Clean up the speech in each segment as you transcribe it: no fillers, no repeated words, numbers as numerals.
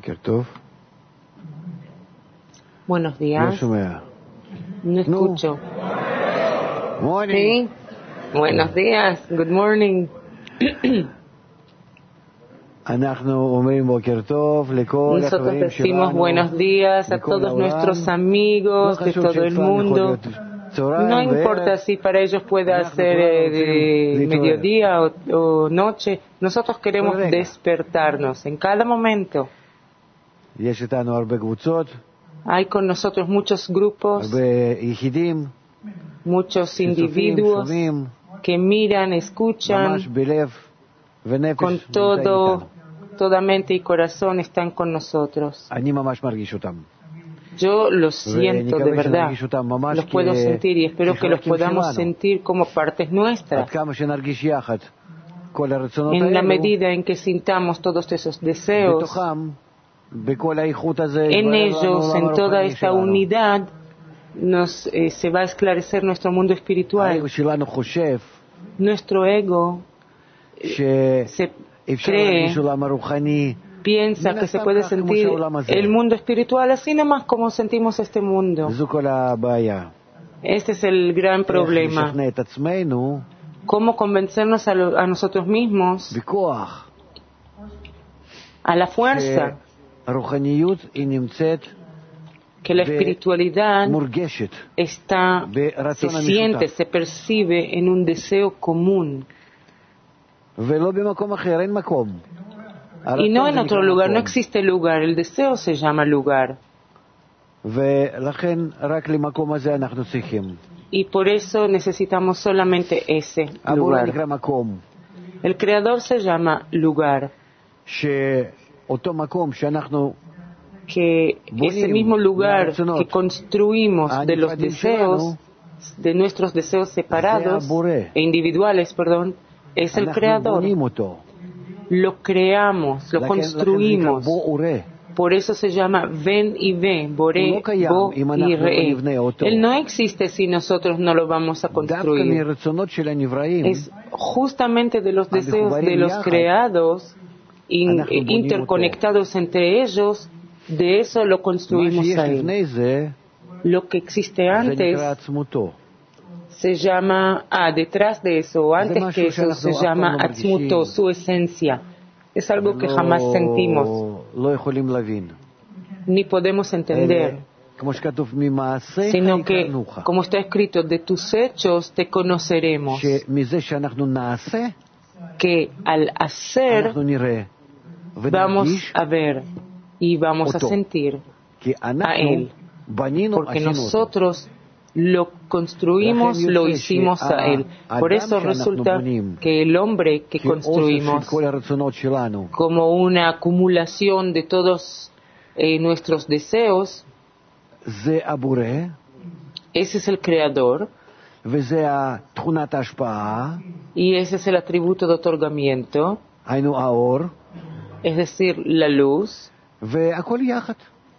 בוקר טוב. Buenos לא días. שומע. No escucho. Morning. Sí. Buenos días. Good morning. אנחנו אומרים בוקר טוב לכל Nosotros החברים decimos שלנו. buenos días a בכל todos העולם. nuestros לא amigos de חשוב todo el שאצלם יכול mundo. להיות צהריים No importa וערב. si para ellos pueda אנחנו ser כולנו רוצים de להתעורר. mediodía o noche. Nosotros queremos כל רגע. despertarnos en cada momento. יש איתנו הרבה קבוצות, Hay con nosotros muchos grupos, הרבה יחידים, muchos שצופים, individuos שומעים, que miran, ממש escuchan, בלב ונפש con נמצאים todo, איתנו. toda mente y corazón están con nosotros. אני ממש מרגיש אותם. Yo los siento de ונקווה verdad, שנרגיש אותם ממש los puedo sentir y espero que los כחלקים podamos שלנו. sentir como partes עד nuestras. כמה שנרגיש יחד כל הרצונות En la האלו, medida en que sintamos todos esos deseos, בתוכם, בכל האיכות הזה, en יתברר לנו ellos, העולם en toda הרוחני esta שלנו. unidad, se va a esclarecer nuestro mundo espiritual. האגו שלנו חושב Nuestro ego se שאפשר cree, להרגיש עולם הרוחני, piensa que se puede sentir el mundo espiritual así nomás como sentimos este mundo. זו כל הבעיה. Este es el gran איך problema. לשכנע את עצמנו ¿Cómo convencernos a nosotros mismos בכוח, a la fuerza שהרוחניות היא נמצאת que la espiritualidad מורגשת está, se ברצון siente, המשותף, se percibe en un deseo común ולא במקום אחר, אין מקום. y no en הרצון זה otro נקרא lugar, no מקום. existe lugar, el deseo se llama lugar ולכן רק למקום הזה אנחנו צריכים. y por eso necesitamos solamente ese הבורא lugar. נקרא מקום, El creador se llama lugar, שאותו מקום שאנחנו que ese mismo lugar que construimos de los deseos, de nuestros deseos separados e individuales, perdón, es el אנחנו creador. בונים אותו. Lo creamos, lo לכן construimos. בוא וראה. Por eso se llama ven y ve, boré, הוא לא קיים bo אם y אנחנו לא re. נבנה אותו. Él no existe si nosotros no lo vamos a דווקא construir. מרצונות של הנבראים, Es justamente de los deseos de los יחד, creados, אנחנו בונים interconectados entre ellos, de eso lo מה construimos שיש a él. לפני זה, Lo que existe זה antes נקרא עצמותו. se llama, detrás de eso, o antes משהו que eso, שאנחנו se אף פעם llama לא Atzmuto, מרגישים. su esencia. Es algo que jamás sentimos, לא יכולים להבין. ni podemos entender, כמו שכתוב, ממעשיך sino que, יכרנוך. como está escrito, de tus hechos te conoceremos, שמזה שאנחנו נעשה, que al hacer אנחנו נראה vamos ונרגיש, a ver y vamos a אותו. sentir, כי a אנחנו él, בנינו, porque עשינו אותו. nosotros lo construimos, לכן lo יוצא hicimos a él. Por שהאדם eso שאנחנו resulta בונים, que el hombre que כאוסף של construimos, כל הרצונות שלנו, como una acumulación de todos nuestros deseos, זה הבורא, ese es el creador וזה תכונת ההשפעה, y ese es el atributo de otorgamiento, היינו האור, es decir, la luz, והכל יחד.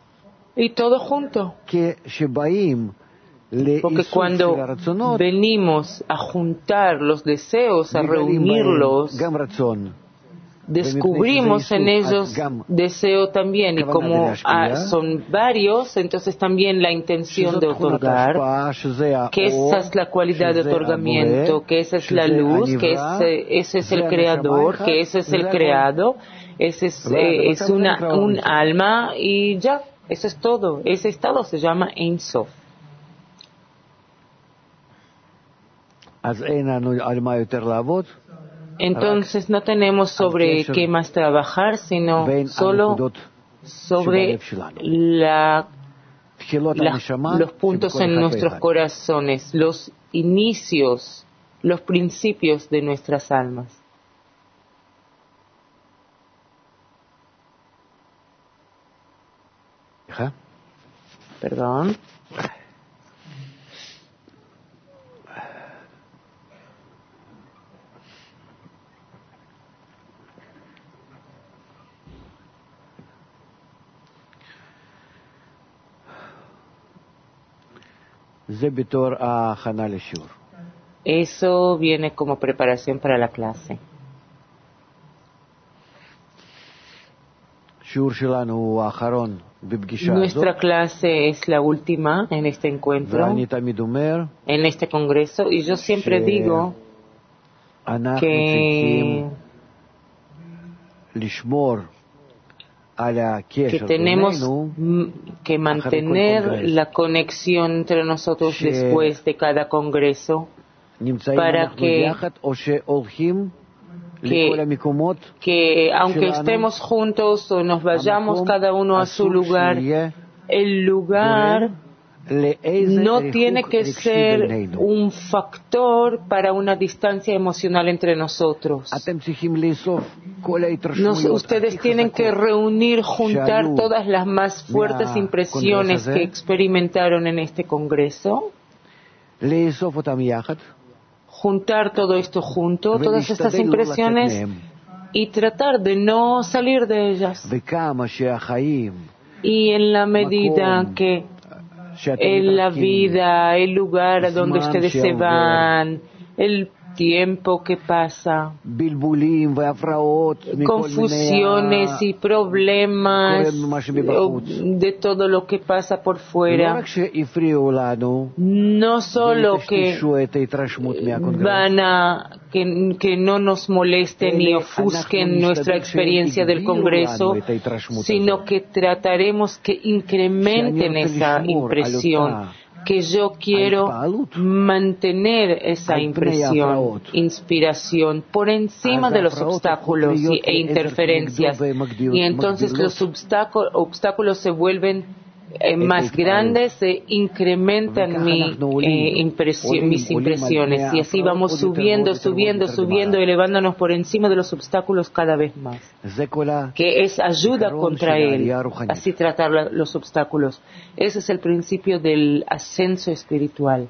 y todo junto. כשבאים Porque לאיסוף של cuando הרצונות, venimos a juntar los deseos, a מגלים בהם reunirlos, גם רצון, descubrimos en ellos deseo también, y como son varios, entonces también la intención de otorgar, que esa es la cualidad de otorgamiento, que esa es la luz, que ese es el creador, que ese es el creado, ese es un alma, y ya, eso es todo. Ese estado se llama Ein Sof. אז אין לנו על מה יותר לעבוד, Entonces no tenemos sobre qué más trabajar, sino בין solo הנקודות sobre שבלב שלנו. תחילות הנשמה los puntos שבכל en אחד nuestros ואחד. corazones, los inicios, los principios de nuestras almas. סליחה? Perdón. זה בתור ההכנה לשיעור. Eso viene como preparación para la clase. Nuestra clase es la última en este encuentro, en este congreso, y yo siempre digo que tenemos que mantener la conexión entre nosotros después de cada congreso para que aunque estemos juntos o nos vayamos cada uno a su lugar, el lugar no tiene que ser un factor para una distancia emocional entre nosotros. Ustedes tienen que reunir, juntar todas las más fuertes impresiones que experimentaron en este congreso, juntar todo esto junto, todas estas impresiones, y tratar de no salir de ellas. Y en la medida que en la vida, el lugar a donde ustedes se van, el tiempo que pasa, confusiones y problemas de todo lo que pasa por fuera, no solo que que no nos molesten ni ofusquen nuestra experiencia del Congreso, sino que trataremos que incrementen esa impresión, que yo quiero mantener esa impresión, inspiración, por encima de los obstáculos e interferencias. Y entonces los obstáculos se vuelven más grandes, se incrementan mis impresiones. Y así vamos subiendo, elevándonos por encima de los obstáculos cada vez más. Que es ayuda contra él, así tratar los obstáculos. Ese es el principio del ascenso espiritual.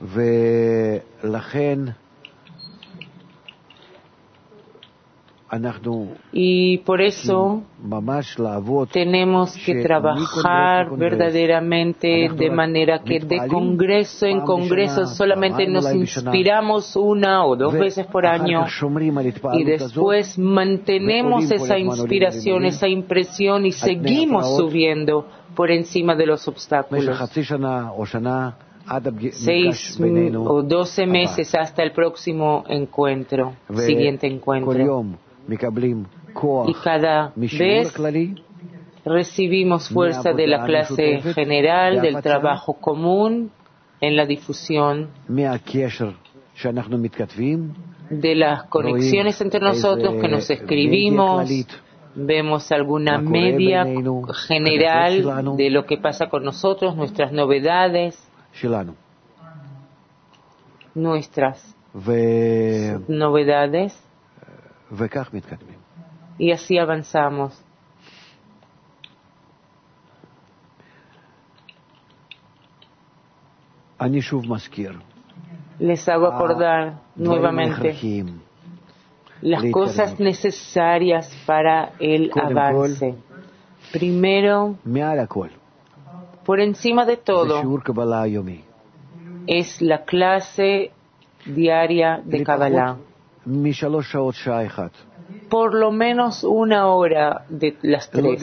Y por eso tenemos que trabajar verdaderamente de manera que de congreso en congreso solamente nos inspiramos 1 o 2 veces por año y después mantenemos esa inspiración, esa impresión y seguimos subiendo por encima de los obstáculos. 6 o 12 meses hasta el próximo encuentro, siguiente encuentro. Y cada vez recibimos fuerza de la clase general, del trabajo común, en la difusión de las conexiones entre nosotros que nos escribimos. Vemos alguna media general de lo que pasa con nosotros, nuestras novedades, y así avanzamos. Les hago acordar nuevamente las cosas necesarias para el avance. Primero, por encima de todo, es la clase diaria de Kabbalah. Por lo menos 1 hora de las 3.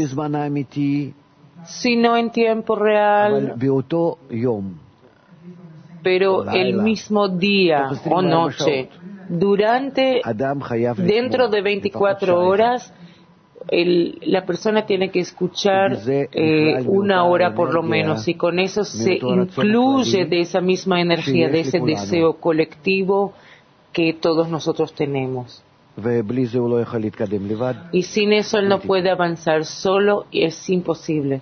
Si no en tiempo real, pero el mismo día o noche, dentro de 24 horas, la persona tiene que escuchar 1 hora por lo menos, y con eso se incluye de esa misma energía, de ese deseo colectivo que todos nosotros tenemos. Y sin eso él no puede avanzar solo, y es imposible.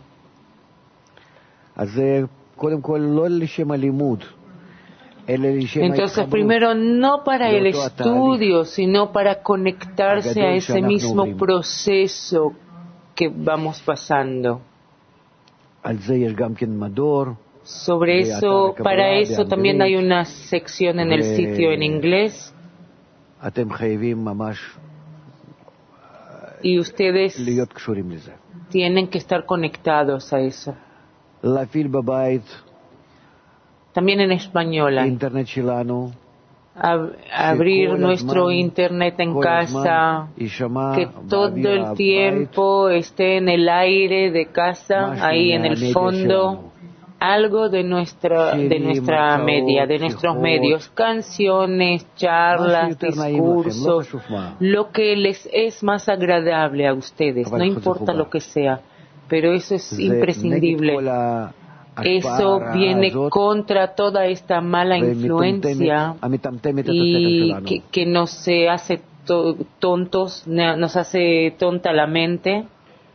Entonces, primero, no para el estudio, sino para conectarse a ese mismo proceso que vamos pasando. Sobre eso, para eso también hay una sección en el sitio en inglés. Y ustedes tienen que estar conectados a eso. También en español. abrir nuestro internet en casa, que todo el tiempo esté en el aire de casa, ahí en el fondo, algo de nuestra media, de nuestros medios, canciones, charlas, discursos, lo que les es más agradable a ustedes, no importa lo que sea, pero eso es imprescindible. Eso viene contra toda esta mala influencia y que nos hace tontos, nos hace tonta la mente,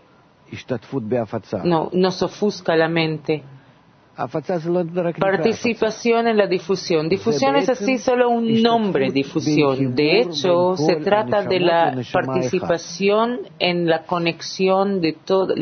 nos ofusca la mente. Participación en la difusión. Difusión es así solo un nombre, difusión. De hecho, se trata de la participación en la conexión de todas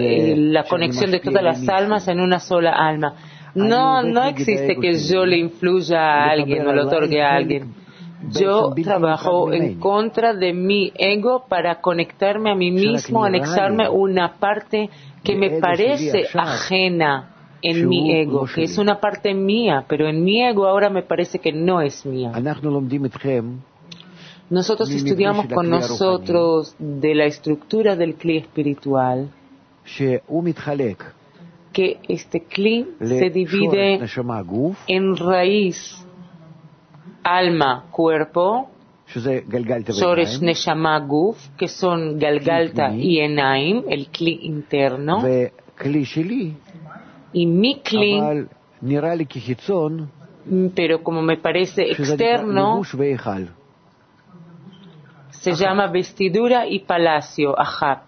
las almas en una sola alma. No existe que yo le influya a alguien o le otorgue a alguien. Yo trabajo en contra de mi ego para conectarme a mí mismo, anexarme una parte que me parece ajena en mi ego, que es una parte mía, pero en mi ego ahora me parece que no es mía. Nosotros estudiamos con nosotros de la estructura del Kli espiritual, que este Kli se divide en raíz, alma, cuerpo, Shoresh Neshama Guf, que son Galgalta y Enaim, el Kli interno, y mi Kli, pero como me parece externo, se llama vestidura y palacio, Ahab.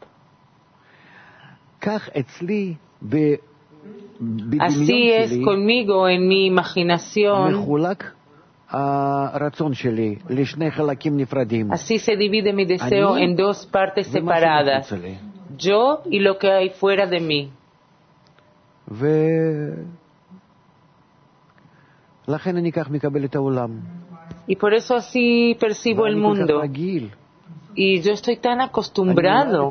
Así es conmigo en mi imaginación. Así se divide mi deseo en dos partes separadas, yo y lo que hay fuera de mí. Y por eso así percibo el mundo. Y yo estoy tan acostumbrado.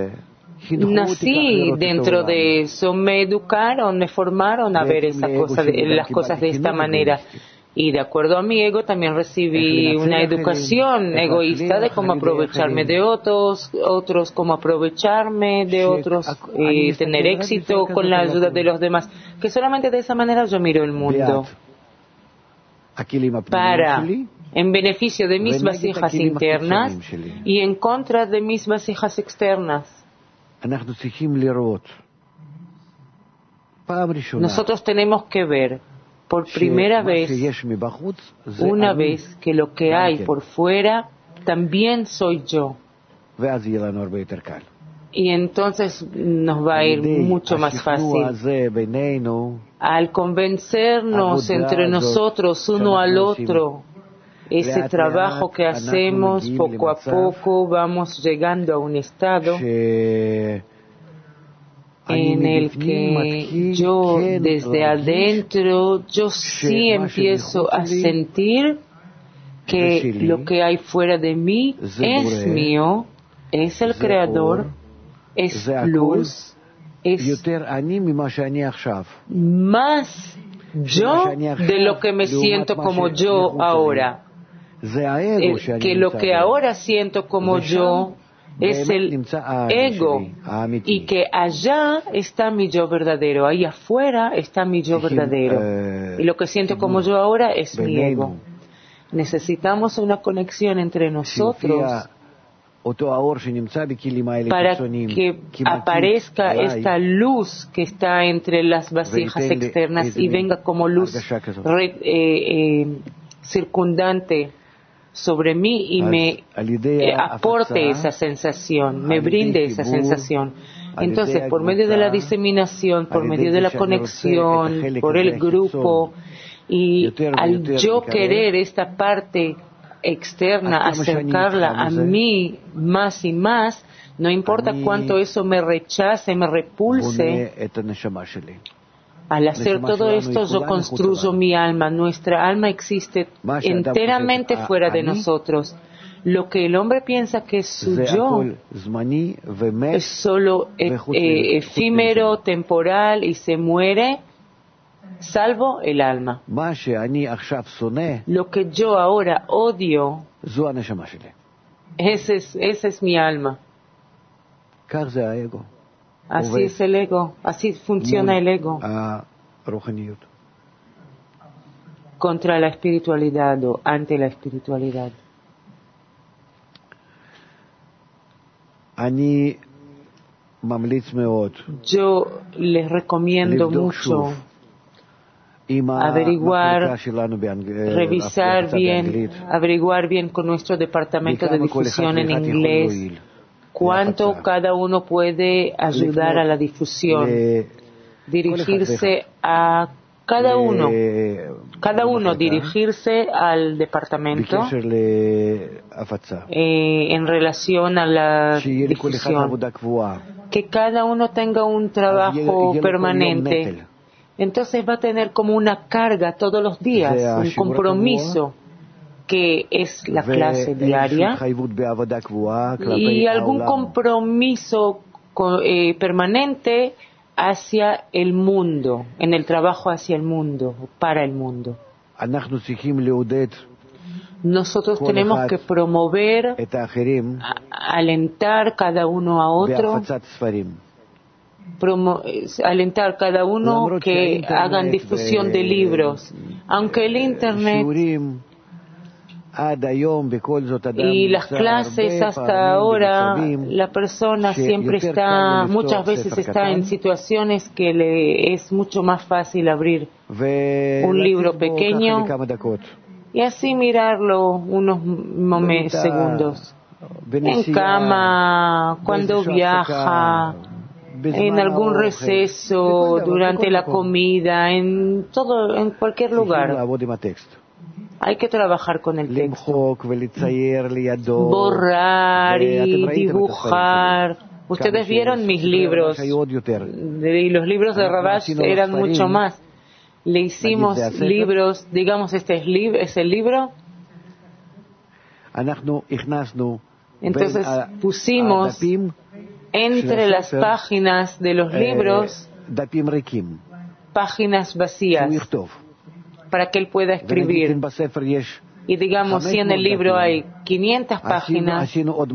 Nací dentro de eso, me educaron, me formaron a ver las cosas de esta manera. Y de acuerdo a mi ego también recibí una educación egoísta de cómo aprovecharme de otros cómo aprovecharme de otros, tener éxito con la ayuda de los demás. Que solamente de esa manera yo miro el mundo. En beneficio de mis vasijas internas y en contra de mis vasijas externas. Nosotros tenemos que ver por primera vez, una vez, que lo que hay por fuera también soy yo. Y entonces nos va a ir mucho más fácil. Al convencernos entre nosotros uno al otro, ese trabajo que hacemos poco a poco, vamos llegando a un estado en el que yo desde adentro, yo sí empiezo a sentir que lo que hay fuera de mí es mío, es el Creador, es luz, es más yo de lo que me siento como yo ahora. Que lo que ahora siento como yo es el ego, y que allá está mi yo verdadero, ahí afuera está mi yo verdadero, y lo que siento como yo ahora es mi ego. Necesitamos una conexión entre nosotros para que aparezca esta luz que está entre las vasijas externas y venga como luz circundante sobre mí y me aporte esa sensación, me brinde esa sensación. Entonces, por medio de la diseminación, por medio de la conexión, por el grupo, y al yo querer esta parte externa, acercarla a mí más y más, no importa cuánto eso me rechace, me repulse, al hacer todo esto yo construyo mi alma. Nuestra alma existe enteramente fuera de nosotros. Lo que el hombre piensa que es su yo es solo efímero, temporal y se muere, salvo el alma. Lo que yo ahora odio, ese es mi alma. Así es el ego, así funciona el ego contra la espiritualidad o ante la espiritualidad. Yo les recomiendo mucho averiguar bien con nuestro departamento de difusión en inglés cuánto cada uno puede ayudar a la difusión, dirigirse a cada uno dirigirse al departamento en relación a la difusión, que cada uno tenga un trabajo permanente. Entonces va a tener como una carga todos los días, un compromiso que es la clase diaria y algún compromiso permanente hacia el mundo, en el trabajo hacia el mundo, para el mundo. Nosotros tenemos que promover, alentar cada uno a otro, alentar cada uno que hagan difusión de libros, aunque el Internet y las clases hasta ahora, la persona siempre muchas veces está en situaciones que le es mucho más fácil abrir un libro pequeño y así mirarlo unos segundos, en cama, cuando viaja, en algún receso, durante la comida, en cualquier lugar. Hay que trabajar con el texto, borrar y dibujar. Ustedes vieron mis libros, y los libros de Rabash eran mucho más. Le hicimos libros, digamos, este es el libro. Entonces pusimos entre las páginas de los libros páginas vacías, para que él pueda escribir. Y digamos, si en el libro hay 500 páginas,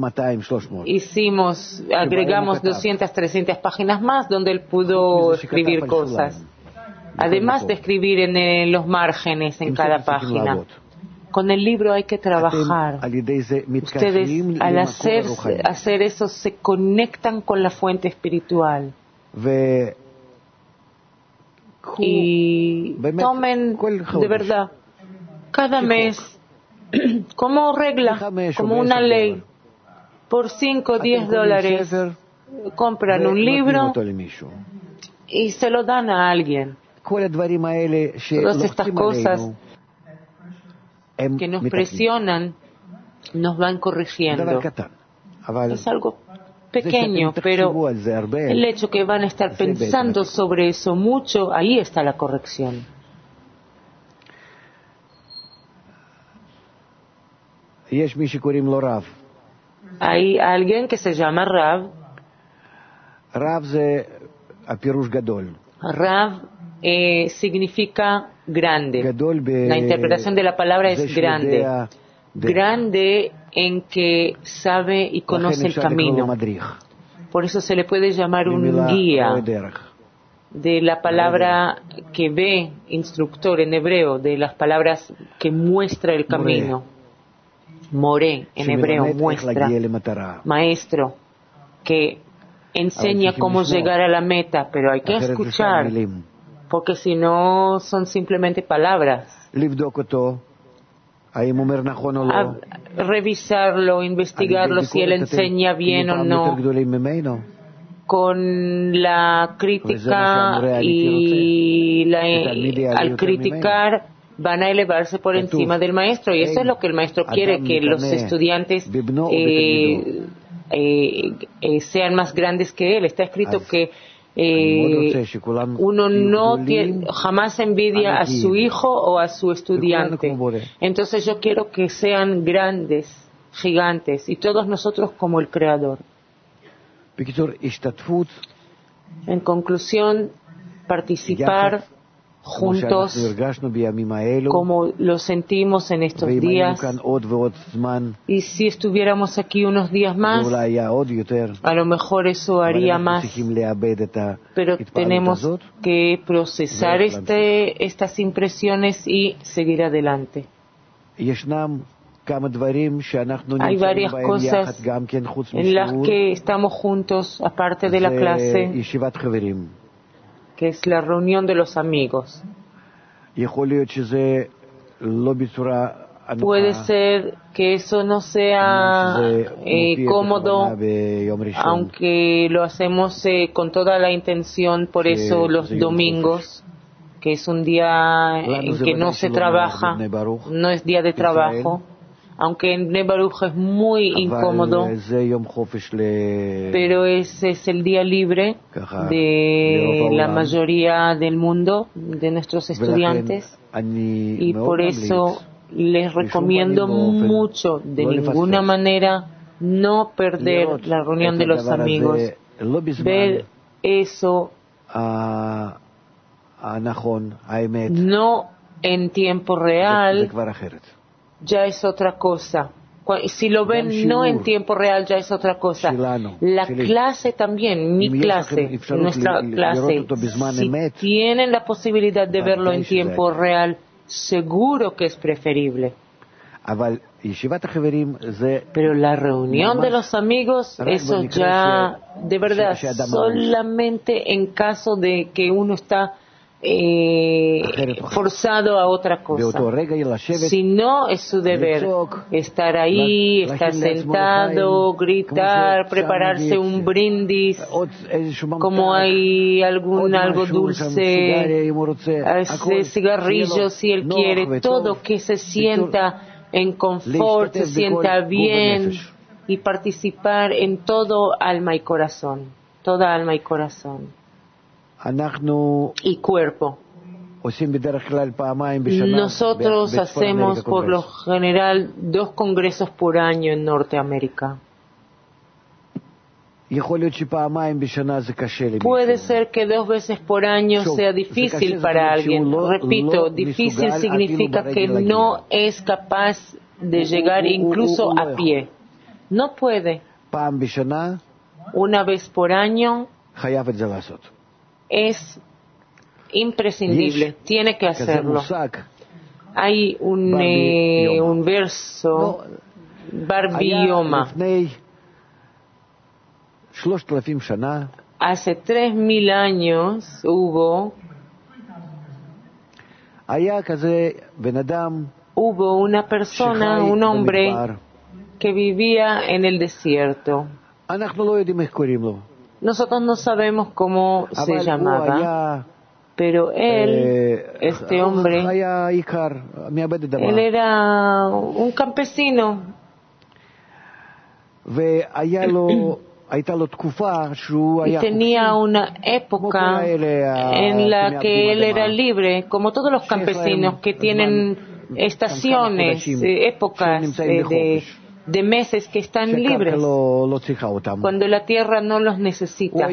agregamos 200, 300 páginas más donde él pudo escribir cosas. Además de escribir en los márgenes en cada página. Con el libro hay que trabajar. Ustedes, al hacer eso, se conectan con la fuente espiritual. Y tomen de verdad cada mes como regla, como una ley, por $5 o $10 compran un libro y se lo dan a alguien. Todas estas cosas que nos presionan nos van corrigiendo. Es algo pequeño, pero el hecho que van a estar pensando sobre eso mucho, ahí está la corrección. Hay alguien que se llama Rav. Rav significa grande. La interpretación de la palabra es grande. Grande en que sabe y conoce el camino. Por eso se le puede llamar un guía. De la palabra que ve, instructor en hebreo, de las palabras que muestra el camino. Moré, en hebreo, muestra. Maestro, que enseña cómo llegar a la meta, pero hay que escuchar, porque si no son simplemente palabras. Revisarlo, investigarlo, si él enseña bien o no. Con la crítica y al criticar van a elevarse por encima del maestro, y eso es lo que el maestro quiere, que los estudiantes sean más grandes que él. Está escrito que uno jamás envidia a su hijo o a su estudiante. Entonces yo quiero que sean grandes, gigantes, y todos nosotros como el Creador. En conclusión, participar juntos, como lo sentimos en estos días. Y si estuviéramos aquí unos días más, a lo mejor eso haría más. Pero tenemos que procesar estas impresiones y seguir adelante. Hay varias cosas en las que estamos juntos, aparte de la clase, que es la reunión de los amigos. Puede ser que eso no sea cómodo, aunque lo hacemos con toda la intención, por eso los domingos, que es un día en que no se trabaja, no es día de trabajo. Aunque en Bnei Baruch es muy incómodo, pero ese es el día libre de la mayoría del mundo, de nuestros estudiantes, y por eso les recomiendo mucho, de ninguna manera, no perder la reunión de los amigos, ver eso no en tiempo real, ya es otra cosa. Si lo ven no en tiempo real, ya es otra cosa. La clase también, mi clase, nuestra clase, si tienen la posibilidad de verlo en tiempo real, seguro que es preferible. Pero la reunión de los amigos, eso ya, de verdad, solamente en caso de que uno está forzado a otra cosa. Si no, es su deber estar ahí, estar sentado, gritar, prepararse un brindis, como hay algo dulce, cigarrillos si él quiere, todo que se sienta en confort, se sienta bien, y participar en todo alma y corazón, toda alma y corazón y cuerpo. Nosotros hacemos por lo general 2 congresos por año en Norteamérica. Puede ser que 2 veces por año sea difícil para alguien. Repito, difícil significa que no es capaz de llegar incluso a pie. No puede. 1 vez por año es imprescindible, tiene que hacerlo. Hay un verso, Bar Biyoma. Hace 3000 años hubo una persona, un hombre que vivía en el desierto. Nosotros no sabemos cómo se llamaba, pero él, este hombre, él era un campesino. Y tenía una época en la que él era libre, como todos los campesinos que tienen estaciones, épocas de meses que están libres, cuando la tierra no los necesita.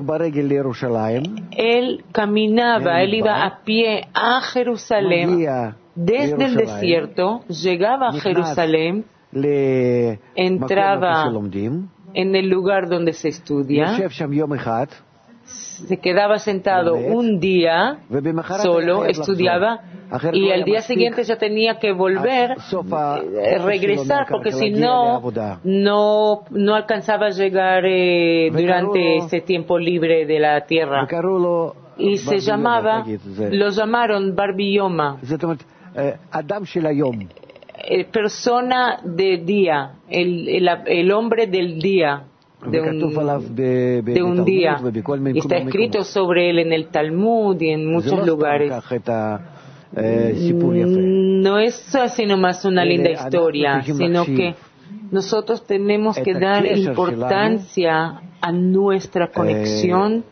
Él caminaba, él iba a pie a Jerusalén, desde el desierto, llegaba a Jerusalén, entraba en el lugar donde se estudia, se quedaba sentado un día solo, estudiaba, y al día siguiente ya tenía que volver, regresar, porque si no alcanzaba a llegar durante ese tiempo libre de la tierra. Y lo llamaron Bar Biyoma, persona de día, el hombre del día. De un día. Y está escrito sobre él en el Talmud y en muchos lugares. No es así nomás una linda historia, sino que nosotros tenemos que dar importancia a nuestra conexión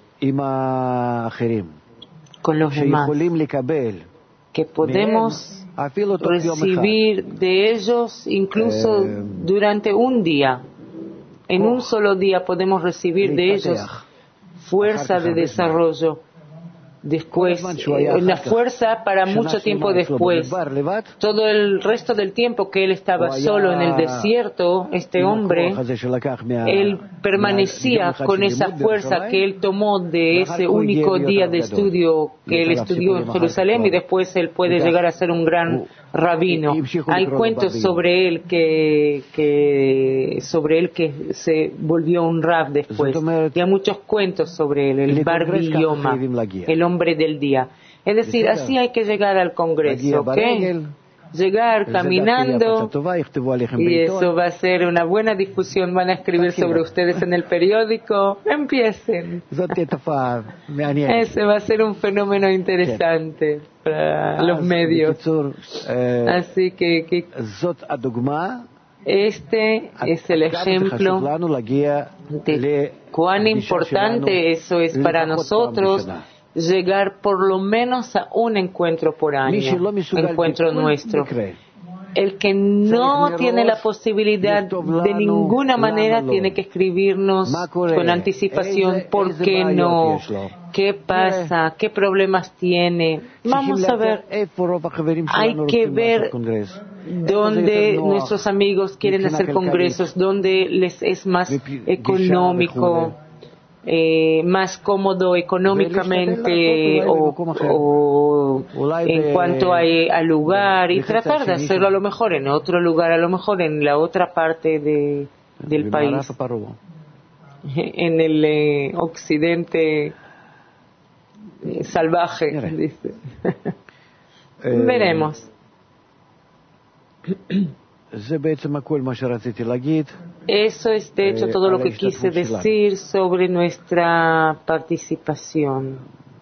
con los demás, que podemos recibir de ellos incluso durante un día. En un solo día podemos recibir de ellos fuerza de desarrollo después, la fuerza para mucho tiempo después. Todo el resto del tiempo que él estaba solo en el desierto, este hombre, él permanecía con esa fuerza que él tomó de ese único día de estudio que él estudió en Jerusalén, y después él puede llegar a ser un gran rabino. Hay cuentos sobre él que se volvió un rab después. Y hay muchos cuentos sobre él, el Barbi Yoma, el hombre del día. Es decir, así hay que llegar al Congreso, ¿ok? Llegar caminando, y eso va a ser una buena difusión. Van a escribir sobre ustedes en el periódico. Empiecen. Ese va a ser un fenómeno interesante para los medios. Así que este es el ejemplo de cuán importante eso es para nosotros, llegar por lo menos a un encuentro por año, encuentro nuestro. El que no tiene la posibilidad de ninguna manera tiene que escribirnos con anticipación por qué no, qué pasa, qué problemas tiene. Vamos a ver, hay que ver dónde nuestros amigos quieren hacer congresos, dónde les es más económico, más cómodo económicamente o en cuanto al lugar, y tratar de hacerlo a lo mejor en otro lugar, a lo mejor en la otra parte del país, en el occidente salvaje, dice. Veremos. Eso es de hecho todo lo que quise decir sobre nuestra participación.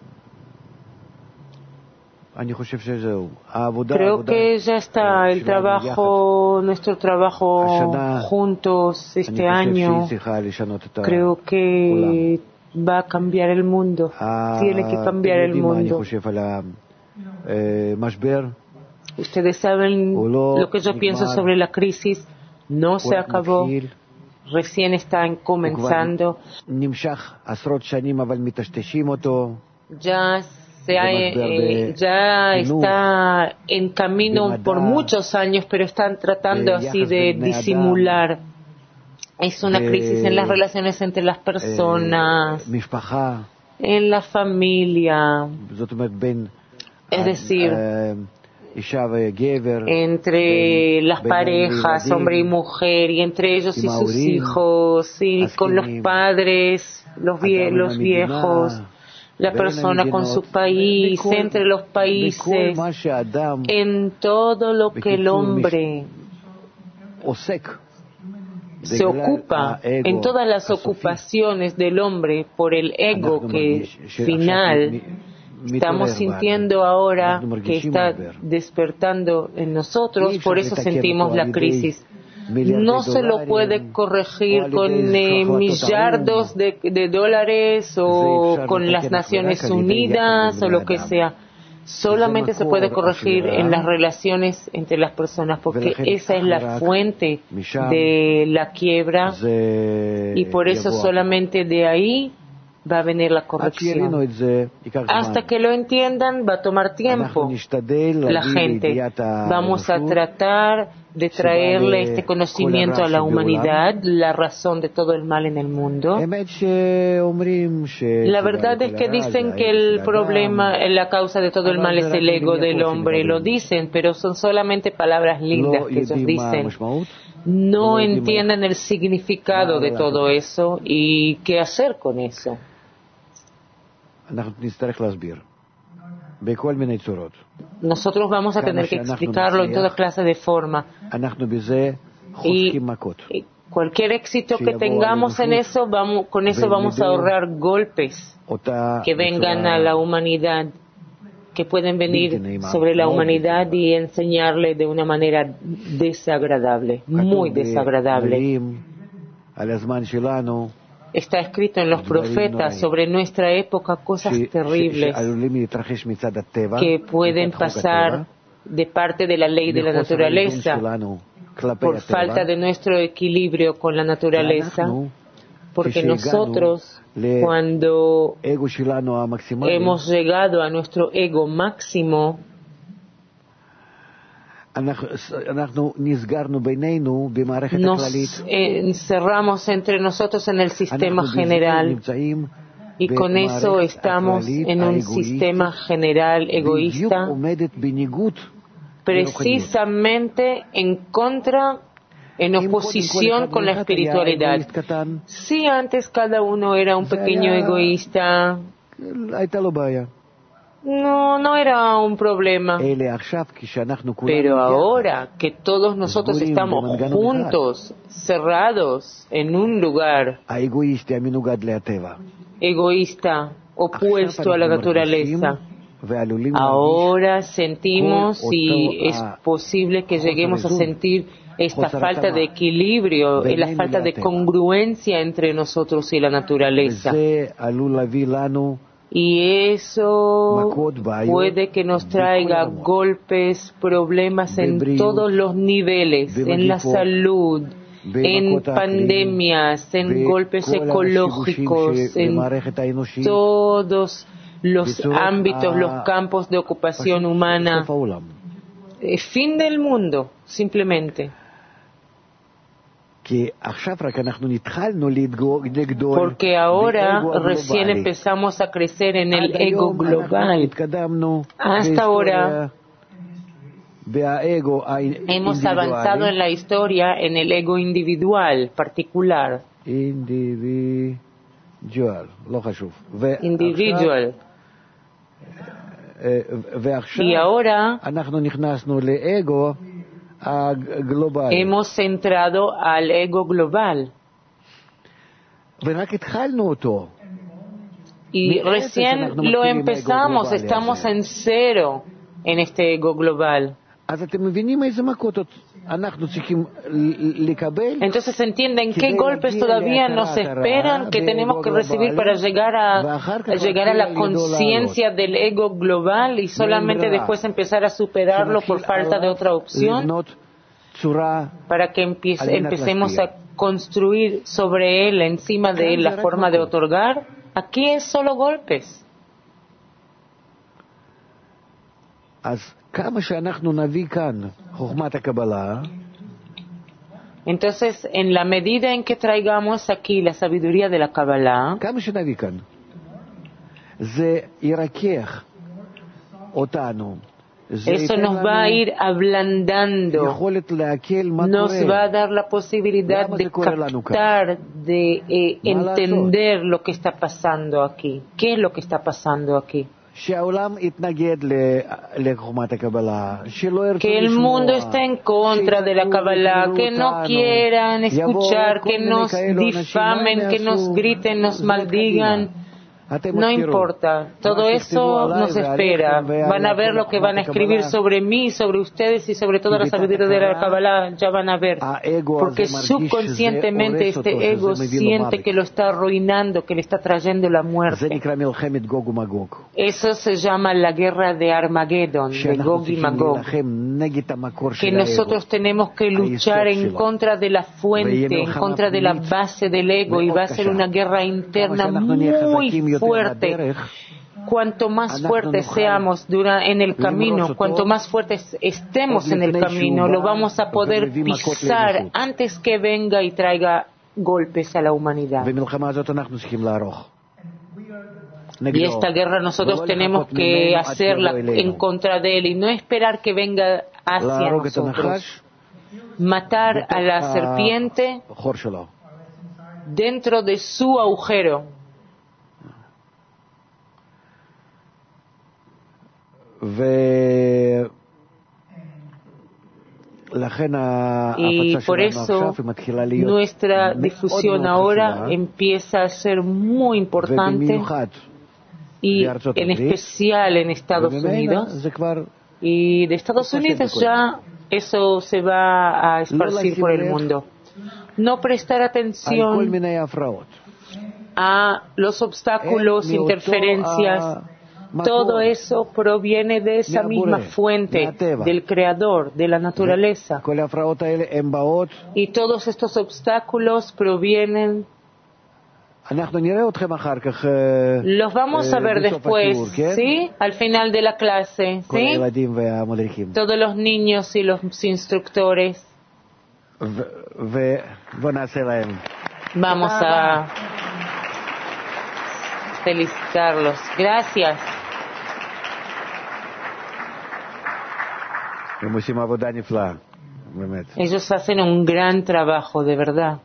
Creo que ya está el trabajo, nuestro trabajo juntos este año. Creo que va a cambiar el mundo. Tiene que cambiar el mundo. Ustedes saben lo que yo pienso sobre la crisis. No se acabó, recién está comenzando. Ya está en camino por muchos años, pero están tratando así de disimular. Es una crisis en las relaciones entre las personas, en la familia, es decir, entre las parejas, hombre y mujer, y entre ellos y sus hijos, y con los padres, los viejos, la persona con su país, entre los países, en todo lo que el hombre se ocupa, en todas las ocupaciones del hombre por el ego final. Estamos sintiendo ahora que está despertando en nosotros, por eso sentimos la crisis. No se lo puede corregir con millardos de dólares o con las Naciones Unidas o lo que sea. Solamente se puede corregir en las relaciones entre las personas, porque esa es la fuente de la quiebra, y por eso solamente de ahí va a venir la corrección. Hasta que lo entiendan va a tomar tiempo. La gente, vamos a tratar de traerle este conocimiento a la humanidad, la razón de todo el mal en el mundo. La verdad es que dicen que el problema, la causa de todo el mal es el ego del hombre. Lo dicen, pero son solamente palabras lindas que ellos dicen. No entienden el significado de todo eso y qué hacer con eso. Nosotros vamos a tener que explicarlo en toda clase de forma. Y cualquier éxito que tengamos en eso, con eso vamos a ahorrar golpes que vengan a la humanidad, que pueden venir sobre la humanidad y enseñarle de una manera desagradable, muy desagradable. Está escrito en los profetas sobre nuestra época cosas terribles que pueden pasar de parte de la ley de la naturaleza por falta de nuestro equilibrio con la naturaleza, Porque nosotros, cuando hemos llegado a nuestro ego máximo, nos encerramos entre nosotros en el sistema general y con eso estamos en un sistema general egoísta, precisamente en oposición con la espiritualidad. Si antes cada uno era un pequeño egoísta, no era un problema. Pero ahora que todos nosotros estamos juntos, cerrados en un lugar egoísta, opuesto a la naturaleza, ahora sentimos y es posible que lleguemos a sentir esta falta de equilibrio, la falta de congruencia entre nosotros y la naturaleza. Y eso puede que nos traiga golpes, problemas en todos los niveles, en la salud, en pandemias, en golpes ecológicos, en todos los ámbitos, los campos de ocupación humana. Fin del mundo, simplemente. Porque ahora recién empezamos a crecer en el ego global. Hasta ahora hemos avanzado en la historia en el ego individual, particular. Individual. Y ahora hemos entrado al ego global. Y recién lo empezamos, estamos en cero en este ego global. Entonces entienden qué golpes todavía nos esperan que tenemos que recibir para llegar a la conciencia del ego global y solamente después empezar a superarlo por falta de otra opción, para que empecemos a construir sobre él, encima de él, la forma de otorgar. Aquí es solo golpes. Entonces, en la medida en que traigamos aquí la sabiduría de la Kabbalah, eso nos va a ir ablandando, nos va a dar la posibilidad de captar, de entender lo que está pasando aquí. ¿Qué es lo que está pasando aquí? Que el mundo está en contra de la Kabbalah, que no quieran escuchar, que nos difamen, que nos griten, nos maldigan. No importa, todo eso nos espera. Van a ver lo que van a escribir sobre mí, sobre ustedes y sobre toda la sabiduría de la Kabbalah. Ya van a ver, porque subconscientemente este ego siente que lo está arruinando, que le está trayendo la muerte. Eso se llama la guerra de Armagedón, de Gog y Magog, que nosotros tenemos que luchar en contra de la fuente, en contra de la base del ego, y va a ser una guerra interna muy fuerte. Cuanto más fuertes seamos en el camino, cuanto más fuertes estemos en el camino, lo vamos a poder pisar antes que venga y traiga golpes a la humanidad. Y esta guerra nosotros tenemos que hacerla en contra de él y no esperar que venga hacia nosotros. Matar a la serpiente dentro de su agujero. Y por eso nuestra difusión ahora empieza a ser muy importante, y en especial en Estados Unidos. Y de Estados Unidos ya eso se va a esparcir por el mundo. No prestar atención a los obstáculos, interferencias. Todo eso proviene de esa misma fuente, del Creador, de la naturaleza. Y todos estos obstáculos provienen Los vamos a ver después, ¿sí? Al final de la clase, ¿sí? Todos los niños y los instructores. Vamos a felicitarlos. Gracias. Ellos hacen un gran trabajo, de verdad.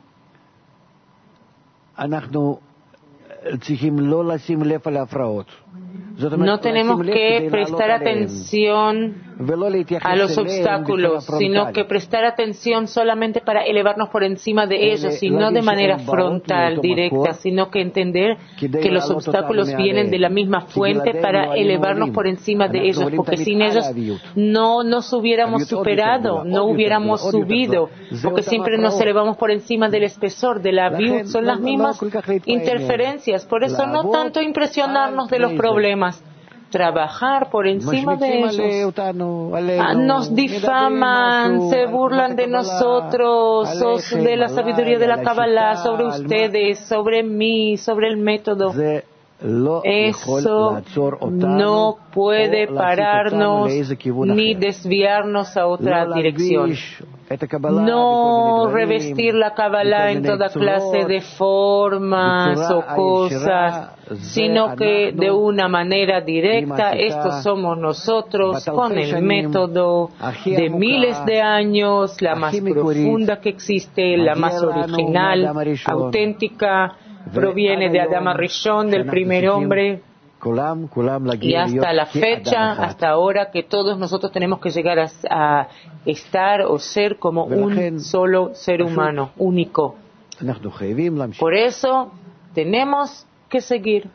No tenemos que prestar atención a los obstáculos, sino que prestar atención solamente para elevarnos por encima de ellos, y no de manera frontal, directa, sino que entender que los obstáculos vienen de la misma fuente para elevarnos por encima de ellos, porque sin ellos no nos hubiéramos superado, no hubiéramos subido, porque siempre nos elevamos por encima del espesor, de la viud, son las mismas interferencias. Por eso no tanto impresionarnos de los problemas, trabajar por encima de ellos. Nos difaman, se burlan de nosotros, de la sabiduría de la Kabbalah, sobre ustedes, sobre mí, sobre el método. Eso no puede pararnos ni desviarnos a otra dirección. No revestir la Kabbalah en toda clase de formas o cosas, sino que de una manera directa, estos somos nosotros, con el método de miles de años, la más profunda que existe, la más original, auténtica, proviene de Adam Arishon, del primer hombre, y hasta la fecha, hasta ahora, que todos nosotros tenemos que llegar a estar o ser como un solo ser humano, único. Por eso tenemos que seguir.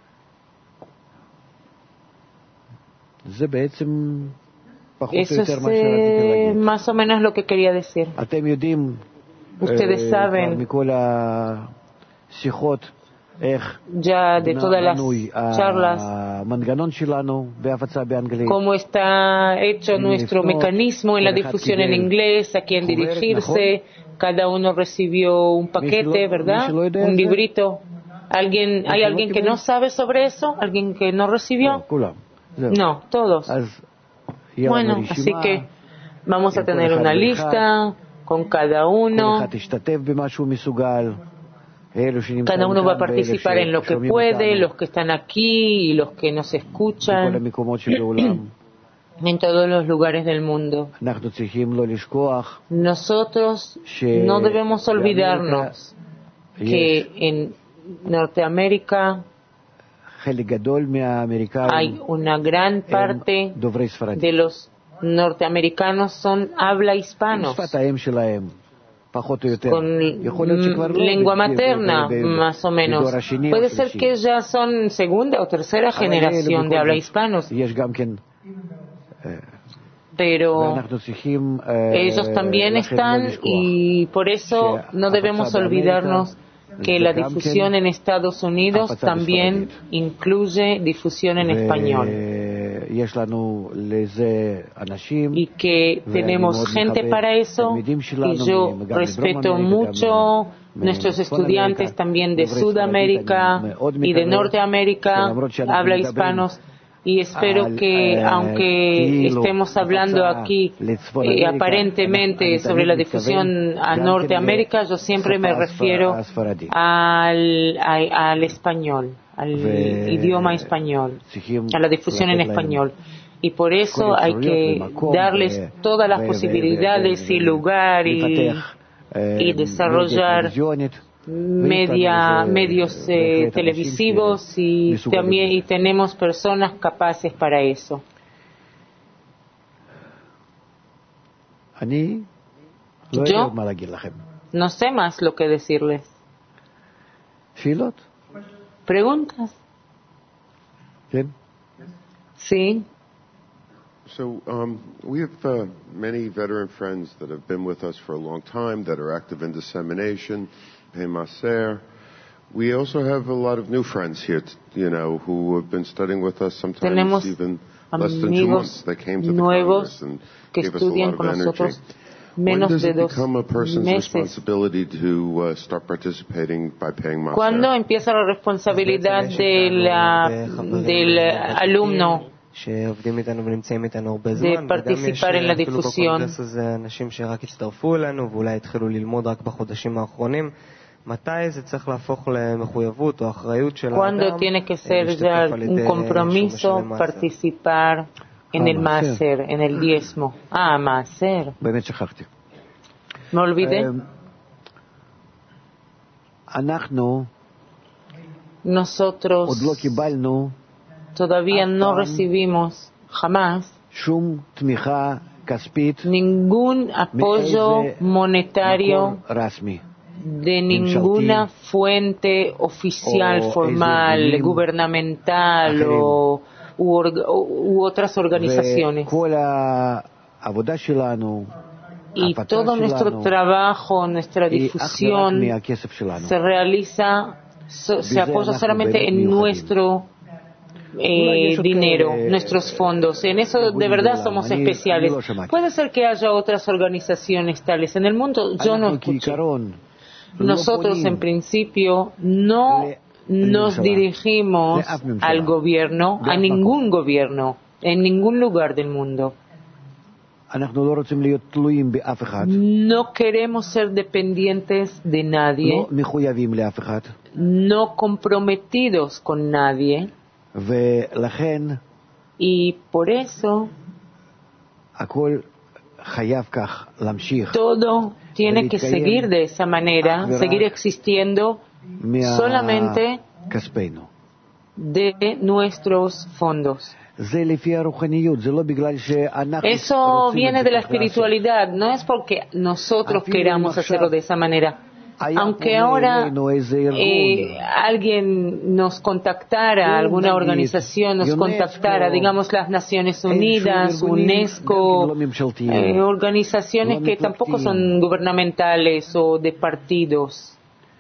Eso es más o menos lo que quería decir. Ustedes saben ya de todas las charlas cómo está hecho nuestro mecanismo en la difusión en inglés, a quién dirigirse. Cada uno recibió un paquete, ¿verdad? Un librito. ¿Hay alguien que no sabe sobre eso? ¿Alguien que no recibió? No, todos. Bueno, así que vamos a tener una lista con cada uno. Cada uno va a participar en lo que puede, los que están aquí y los que nos escuchan en todos los lugares del mundo. Nosotros no debemos olvidarnos que en Norteamérica hay una gran parte de los norteamericanos son habla hispanos, con lengua materna, más o menos. Puede ser que ya son segunda o tercera generación de habla hispanos, pero ellos también están, y por eso no debemos olvidarnos que la difusión en Estados Unidos también incluye difusión en español, y que tenemos gente para eso, y yo respeto mucho nuestros estudiantes también de Sudamérica y de Norteamérica, habla hispanos, y espero que, aunque estemos hablando aquí aparentemente sobre la difusión a Norteamérica, yo siempre me refiero al español, al idioma español, a la difusión en español. Y por eso hay que darles todas las posibilidades y lugar y desarrollar medios televisivos, y también tenemos personas capaces para eso. Yo no sé más lo que decirles. ¿Preguntas? Sí. So we have many veteran friends that have been with us for a long time, that are active in dissemination, Maser. We also have a lot of new friends here, who have been studying with us, sometimes even less than 2 months. They came to the Congress and gave us a lot of energy. menos de 2 meses. ¿Cuándo empieza la responsabilidad del alumno de participar en la difusión? ¿Cuándo tiene que ser ya un compromiso participar en el maaser, en el diezmo? Maaser. Me olvidé. Nosotros todavía no recibimos jamás ningún apoyo monetario de ninguna fuente oficial, formal, gubernamental u otras organizaciones. Y todo nuestro trabajo, nuestra difusión se realiza, se apoya solamente en nuestro dinero, nuestros fondos. En eso de verdad somos especiales. Puede ser que haya otras organizaciones tales en el mundo, yo no escuché. Nosotros en principio no nos dirigimos al gobierno, a ningún gobierno, en ningún lugar del mundo. No queremos ser dependientes de nadie, no comprometidos con nadie, y por eso todo tiene que seguir de esa manera, seguir existiendo solamente de nuestros fondos. Eso viene de la espiritualidad, no es porque nosotros queramos hacerlo de esa manera. Aunque ahora alguien nos contactara, alguna organización nos contactara, digamos las Naciones Unidas, UNESCO, organizaciones que tampoco son gubernamentales o de partidos.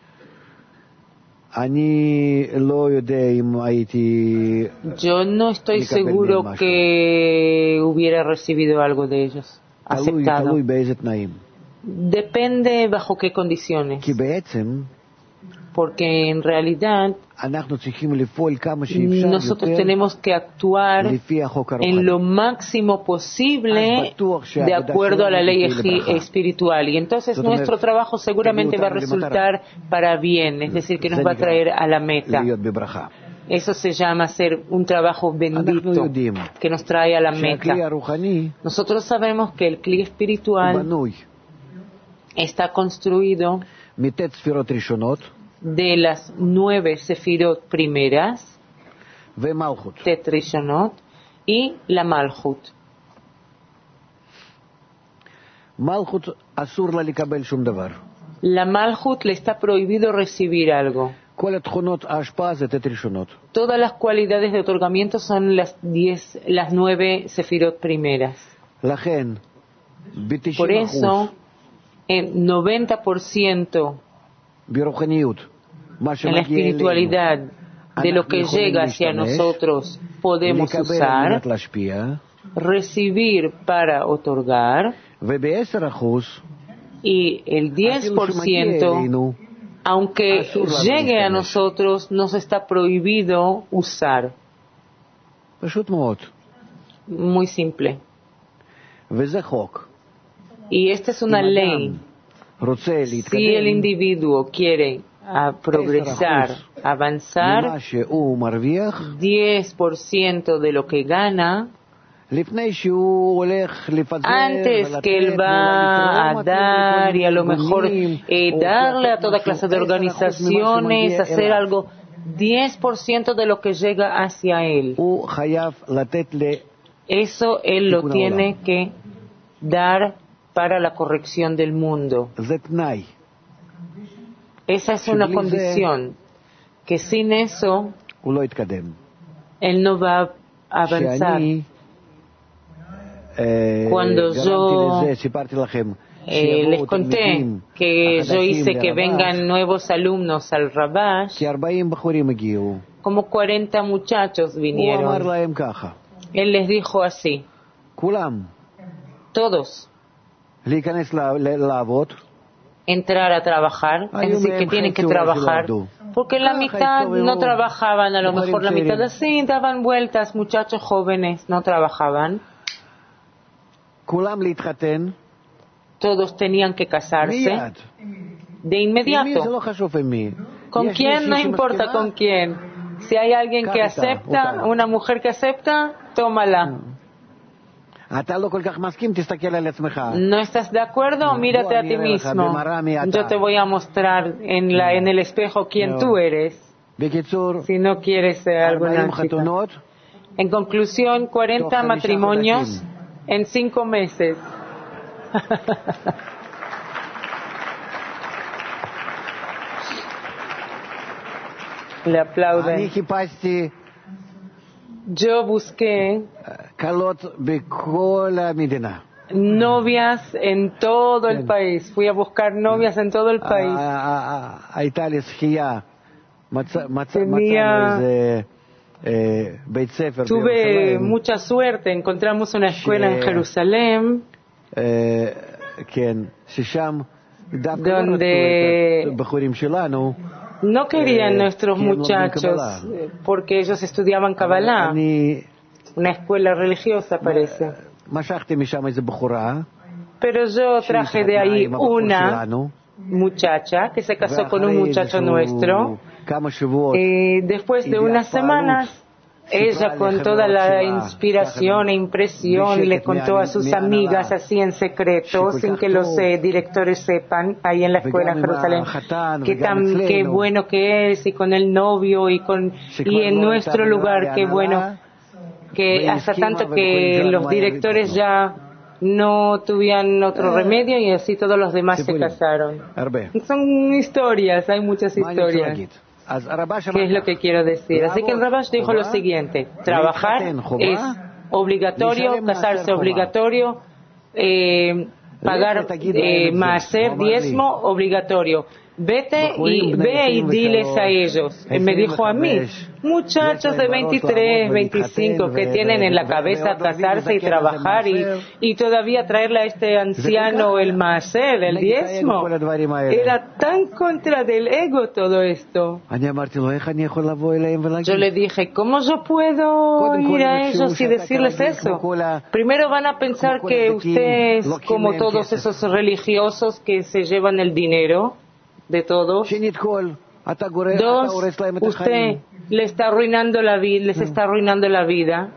Yo no estoy seguro que hubiera recibido algo de ellos, aceptado. Depende bajo qué condiciones. Porque en realidad nosotros tenemos que actuar en lo máximo posible de acuerdo a la ley espiritual. Y entonces nuestro trabajo seguramente va a resultar para bien, es decir, que nos va a traer a la meta. Eso se llama hacer un trabajo bendito que nos trae a la meta. Nosotros sabemos que el cli espiritual está construido de las 9 sefirot primeras, Tet Rishonot, y la Malchut. La Malchut le está prohibido recibir algo. Todas las cualidades de otorgamiento son las 9 sefirot primeras. Por eso, el 90% en la espiritualidad de lo que llega hacia nosotros podemos usar, recibir para otorgar, y el 10%, aunque llegue a nosotros, nos está prohibido usar. Muy simple. Y esta es una ley. Si el individuo quiere progresar, avanzar, 10% de lo que gana, antes que él va a dar y a lo mejor darle a toda clase de organizaciones, hacer algo, 10% de lo que llega hacia él, eso él lo tiene que dar para la corrección del mundo. Esa es una condición, que sin eso él no va a avanzar. Cuando yo les conté que yo hice que vengan nuevos alumnos al Rabash, como 40 muchachos vinieron. Él les dijo así: todos. entrar a trabajar, es decir, que tienen que trabajar, porque la mitad no trabajaban, a lo mejor la mitad así, daban vueltas, muchachos jóvenes no trabajaban. Todos tenían que casarse de inmediato. ¿Con quién? No importa con quién. Si hay alguien que acepta, una mujer que acepta, tómala. ¿No estás de acuerdo? Mírate a ti mismo. Yo te voy a mostrar en el espejo quién tú eres. Si no quieres ser alguna chica. En conclusión, 40 matrimonios en 5 meses. Le aplauden. Yo busqué novias en todo el país. Fui a buscar novias en todo el país. Tuve mucha suerte. Encontramos una escuela en Jerusalén donde no querían nuestros muchachos porque ellos estudiaban Kabbalah, una escuela religiosa parece. Pero yo traje de ahí una muchacha que se casó con un muchacho nuestro y después de unas semanas ella con toda la inspiración e impresión le contó a sus amigas así en secreto, sin que los directores sepan, ahí en la escuela en Jerusalén, qué bueno que es, y con el novio y en nuestro lugar, qué bueno, que hasta tanto que los directores ya no tuvieran otro remedio y así todos los demás se casaron. Son historias, hay muchas historias. ¿Qué es lo que quiero decir? Así que el Rabash dijo lo siguiente: trabajar es obligatorio, casarse obligatorio, pagar maaser, diezmo obligatorio. Ve y diles a ellos. Él me dijo a mí, muchachos de 23, 25 que tienen en la cabeza casarse y trabajar y todavía traerle a este anciano el maaser, el diezmo. Era tan contra del ego todo esto. Yo le dije, ¿cómo yo puedo ir a ellos y decirles eso? Primero van a pensar que usted es como todos esos religiosos que se llevan el dinero de todos. 2, usted le está arruinando la vida, les está arruinando la vida.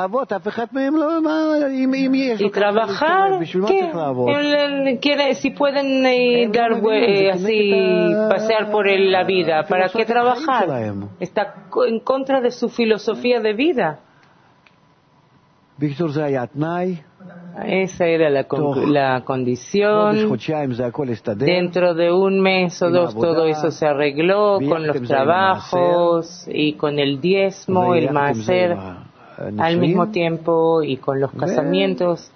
Y trabajar, ¿qué? Si pueden dar así pasear por la vida, ¿para qué trabajar? Está en contra de su filosofía de vida. Esa era la condición. Dentro de 1 mes o 2 todo eso se arregló con los trabajos y con el diezmo, el maaser al mismo tiempo y con los casamientos.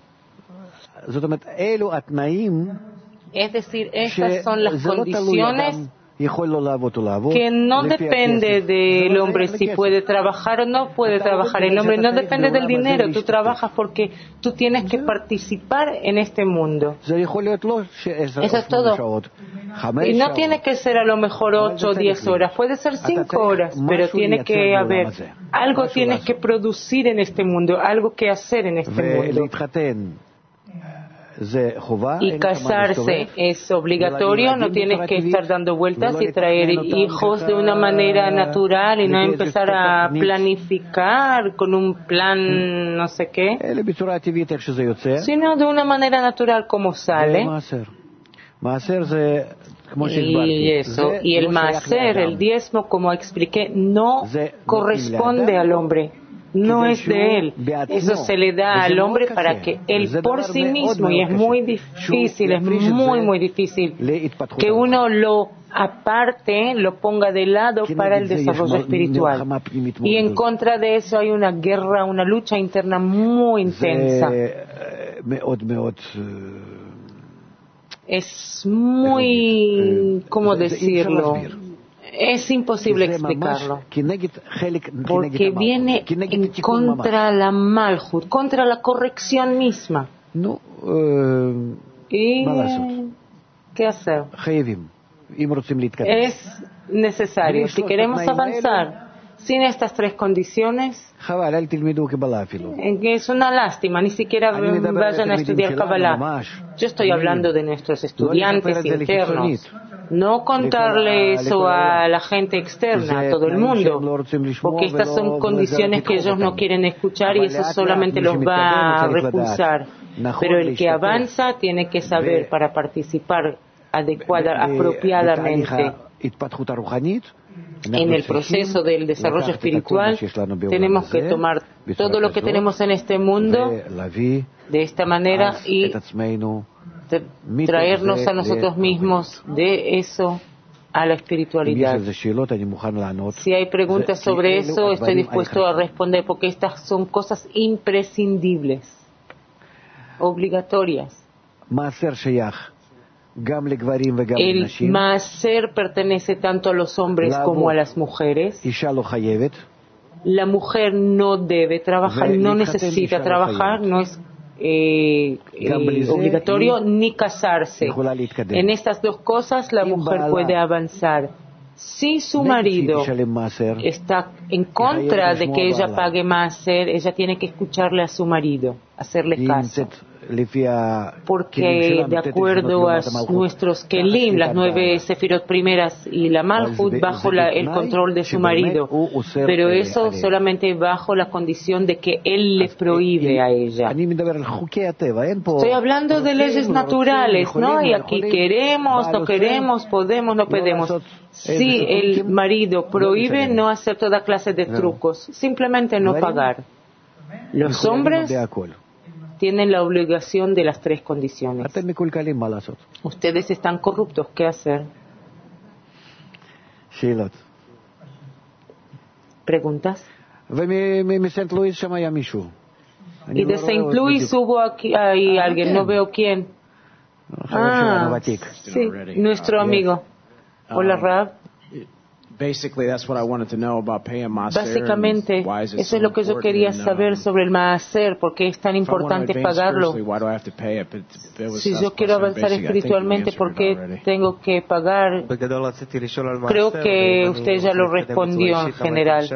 Es decir, estas son las condiciones que no depende del hombre si puede trabajar o no puede trabajar. El hombre no depende del dinero. Tú trabajas porque tú tienes que participar en este mundo. Eso es todo. Y no tiene que ser a lo mejor 8 o 10 horas. Puede ser 5 horas. Pero tiene que haber algo, tienes que producir en este mundo, algo que hacer en este mundo. Y casarse es obligatorio, no tienes que estar dando vueltas y traer hijos de una manera natural y no empezar a planificar con un plan no sé qué, sino de una manera natural como sale. Y eso, y el maaser, el diezmo, como expliqué, no corresponde al hombre. No es de él. Eso se le da al hombre para que él por sí mismo, y es muy difícil, es muy difícil que uno lo aparte, lo ponga de lado para el desarrollo espiritual. Y en contra de eso hay una guerra, una lucha interna muy intensa. Es muy, ¿cómo decirlo? Es imposible explicarlo, porque viene en contra la malhut, contra la corrección misma. ¿Y qué hacer? Es necesario. Si queremos avanzar sin estas tres condiciones, es una lástima, ni siquiera vayan a estudiar Kabbalah. Yo estoy hablando de nuestros estudiantes internos. No contarle eso a la gente externa, a todo el mundo, porque estas son condiciones que ellos no quieren escuchar y eso solamente los va a repulsar. Pero el que avanza tiene que saber para participar apropiadamente en el proceso del desarrollo espiritual. Tenemos que tomar todo lo que tenemos en este mundo de esta manera y traernos a nosotros mismos de eso a la espiritualidad. Si hay preguntas sobre eso, estoy dispuesto a responder, porque estas son cosas imprescindibles, obligatorias. El maaser pertenece tanto a los hombres como a las mujeres. La mujer no debe trabajar, no necesita trabajar, no es obligatorio ni casarse. En estas dos cosas la mujer puede avanzar. Si su marido está en contra de que ella pague maaser, ella tiene que escucharle a su marido, hacerle caso. Porque de acuerdo a nuestros kelim, las 9 sefirot primeras y la malhut, bajo el control de su marido, pero eso solamente bajo la condición de que él le prohíbe a ella. Estoy hablando de leyes naturales, ¿no? Y aquí queremos, no queremos, podemos, no podemos. Si el marido prohíbe, no hacer toda clase de trucos, simplemente no pagar. Los hombres tienen la obligación de las tres condiciones. Ustedes están corruptos, ¿qué hacer? ¿Preguntas? Y de St. Louis hubo aquí alguien, no veo quién. Sí, nuestro amigo. Hola, Rab. Básicamente, eso es lo que yo quería saber sobre el maaser, por qué es tan importante pagarlo. Si yo quiero avanzar espiritualmente, ¿por qué tengo que pagar? Creo que usted ya lo respondió en general.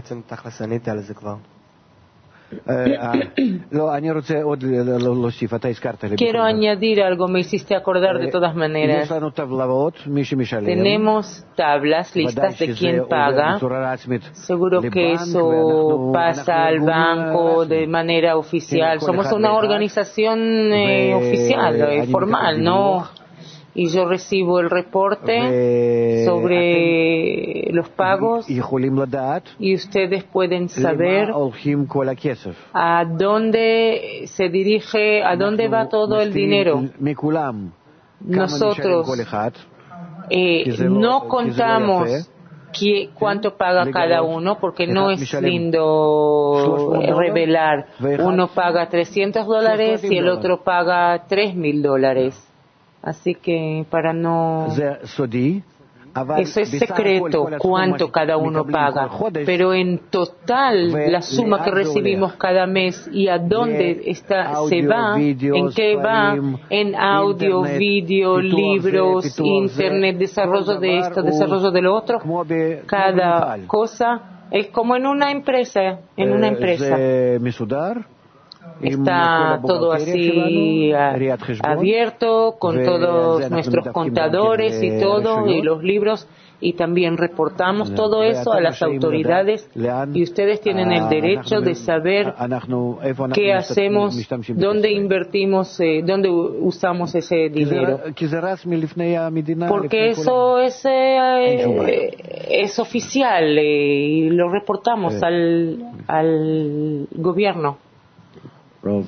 Quiero añadir algo, me hiciste acordar de todas maneras. Tenemos tablas, listas de quién paga. Seguro que eso pasa al banco de manera oficial. Somos una organización oficial, formal, ¿no? Y yo recibo el reporte sobre los pagos y ustedes pueden saber a dónde se dirige, a dónde va todo el dinero. Nosotros no contamos cuánto paga cada uno, porque no es lindo revelar. Uno paga $300 y el otro paga $3,000. Así que para no... Eso es secreto, cuánto cada uno paga. Pero en total, la suma que recibimos cada mes y a dónde se va, en qué va, en audio, vídeo, libros, internet, desarrollo de esto, desarrollo de lo otro. Cada cosa es como en una empresa, Está todo así abierto, con todos nuestros contadores y todo, y los libros, y también reportamos todo eso a las autoridades, y ustedes tienen el derecho de saber qué hacemos, dónde invertimos, dónde usamos ese dinero. Porque eso es oficial y lo reportamos al gobierno. Rav,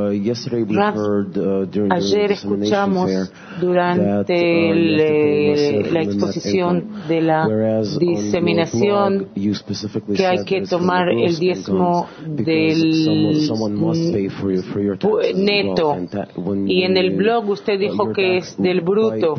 ayer escuchamos durante la exposición de la diseminación que hay que tomar el diezmo del neto, y en el blog usted dijo que es del bruto,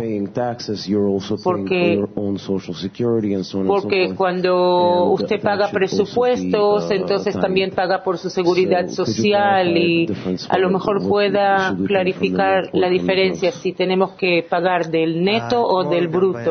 porque cuando usted paga presupuestos, entonces también paga por su seguridad social si a lo mejor pueda clarificar la diferencia, si tenemos que pagar del neto o del bruto.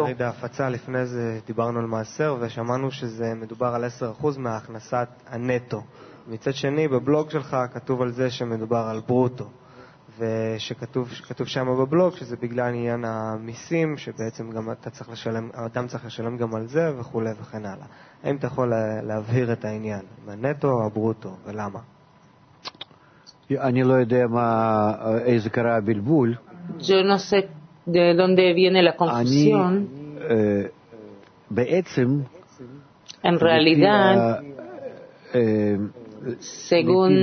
מצד שני, בבלוג שלך כתוב על זה שמדובר על ברוטו, ושכתוב שם בבלוג שזה בגלל עניין המיסים, שבעצם גם האדם צריך לשלם גם על זה וכו' וכן הלאה. האם אתה יכול להבהיר את העניין, הנטו או הברוטו, ולמה? אני לא יודע איזה קרה הבלבול. Yo no sé de dónde viene la confusión. בעצם, en realidad, según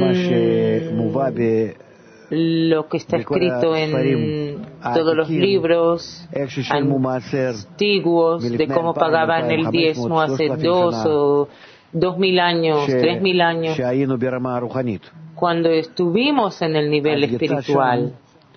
lo que está escrito en todos los libros antiguos de cómo pagaban el diezmo hace 2 o 2000 años, 3000 años, cuando estuvimos en el nivel espiritual,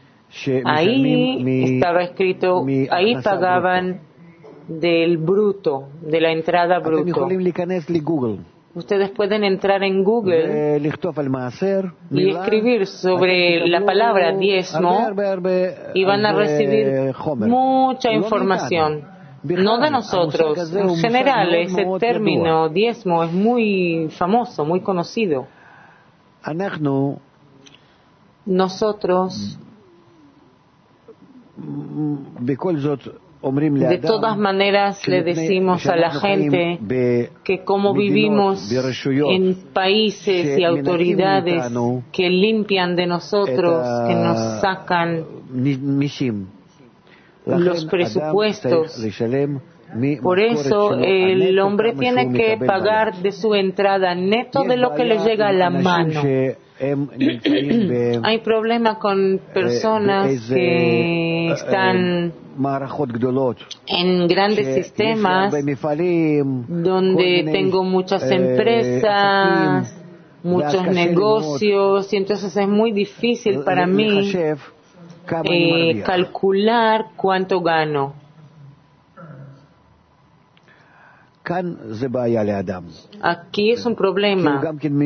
ahí estaba escrito, ahí pagaban del bruto, de la entrada bruto. Ustedes pueden entrar en Google y escribir sobre la palabra diezmo y van a recibir mucha información. No de nosotros. En general, ese término diezmo es muy famoso, muy conocido. Nosotros, de todas maneras, le decimos a la gente que como vivimos en países y autoridades que limpian de nosotros, que nos sacan los presupuestos, por eso el hombre tiene que pagar de su entrada neto de lo que le llega a la mano. Hay problema con personas que están en grandes sistemas donde tengo muchas empresas, muchos negocios, y entonces es muy difícil para mí calcular cuánto gano. Aquí es un problema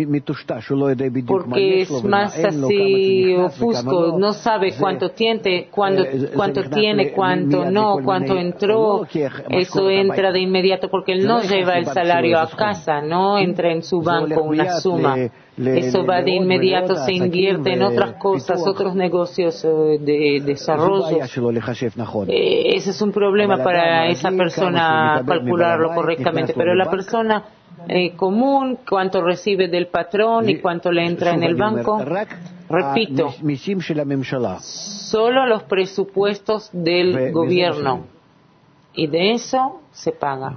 porque es más así ofusco, no sabe cuánto tiene, cuánto no, cuánto entró. Eso entra de inmediato porque él no lleva el salario a casa, no entra en su banco una suma. Eso va de inmediato, se invierte en otras cosas, otros negocios de desarrollo. Ese es un problema para esa persona calcularlo correctamente, pero la persona común, cuánto recibe del patrón y cuánto le entra en el banco, repito, solo los presupuestos del gobierno, y de eso se paga.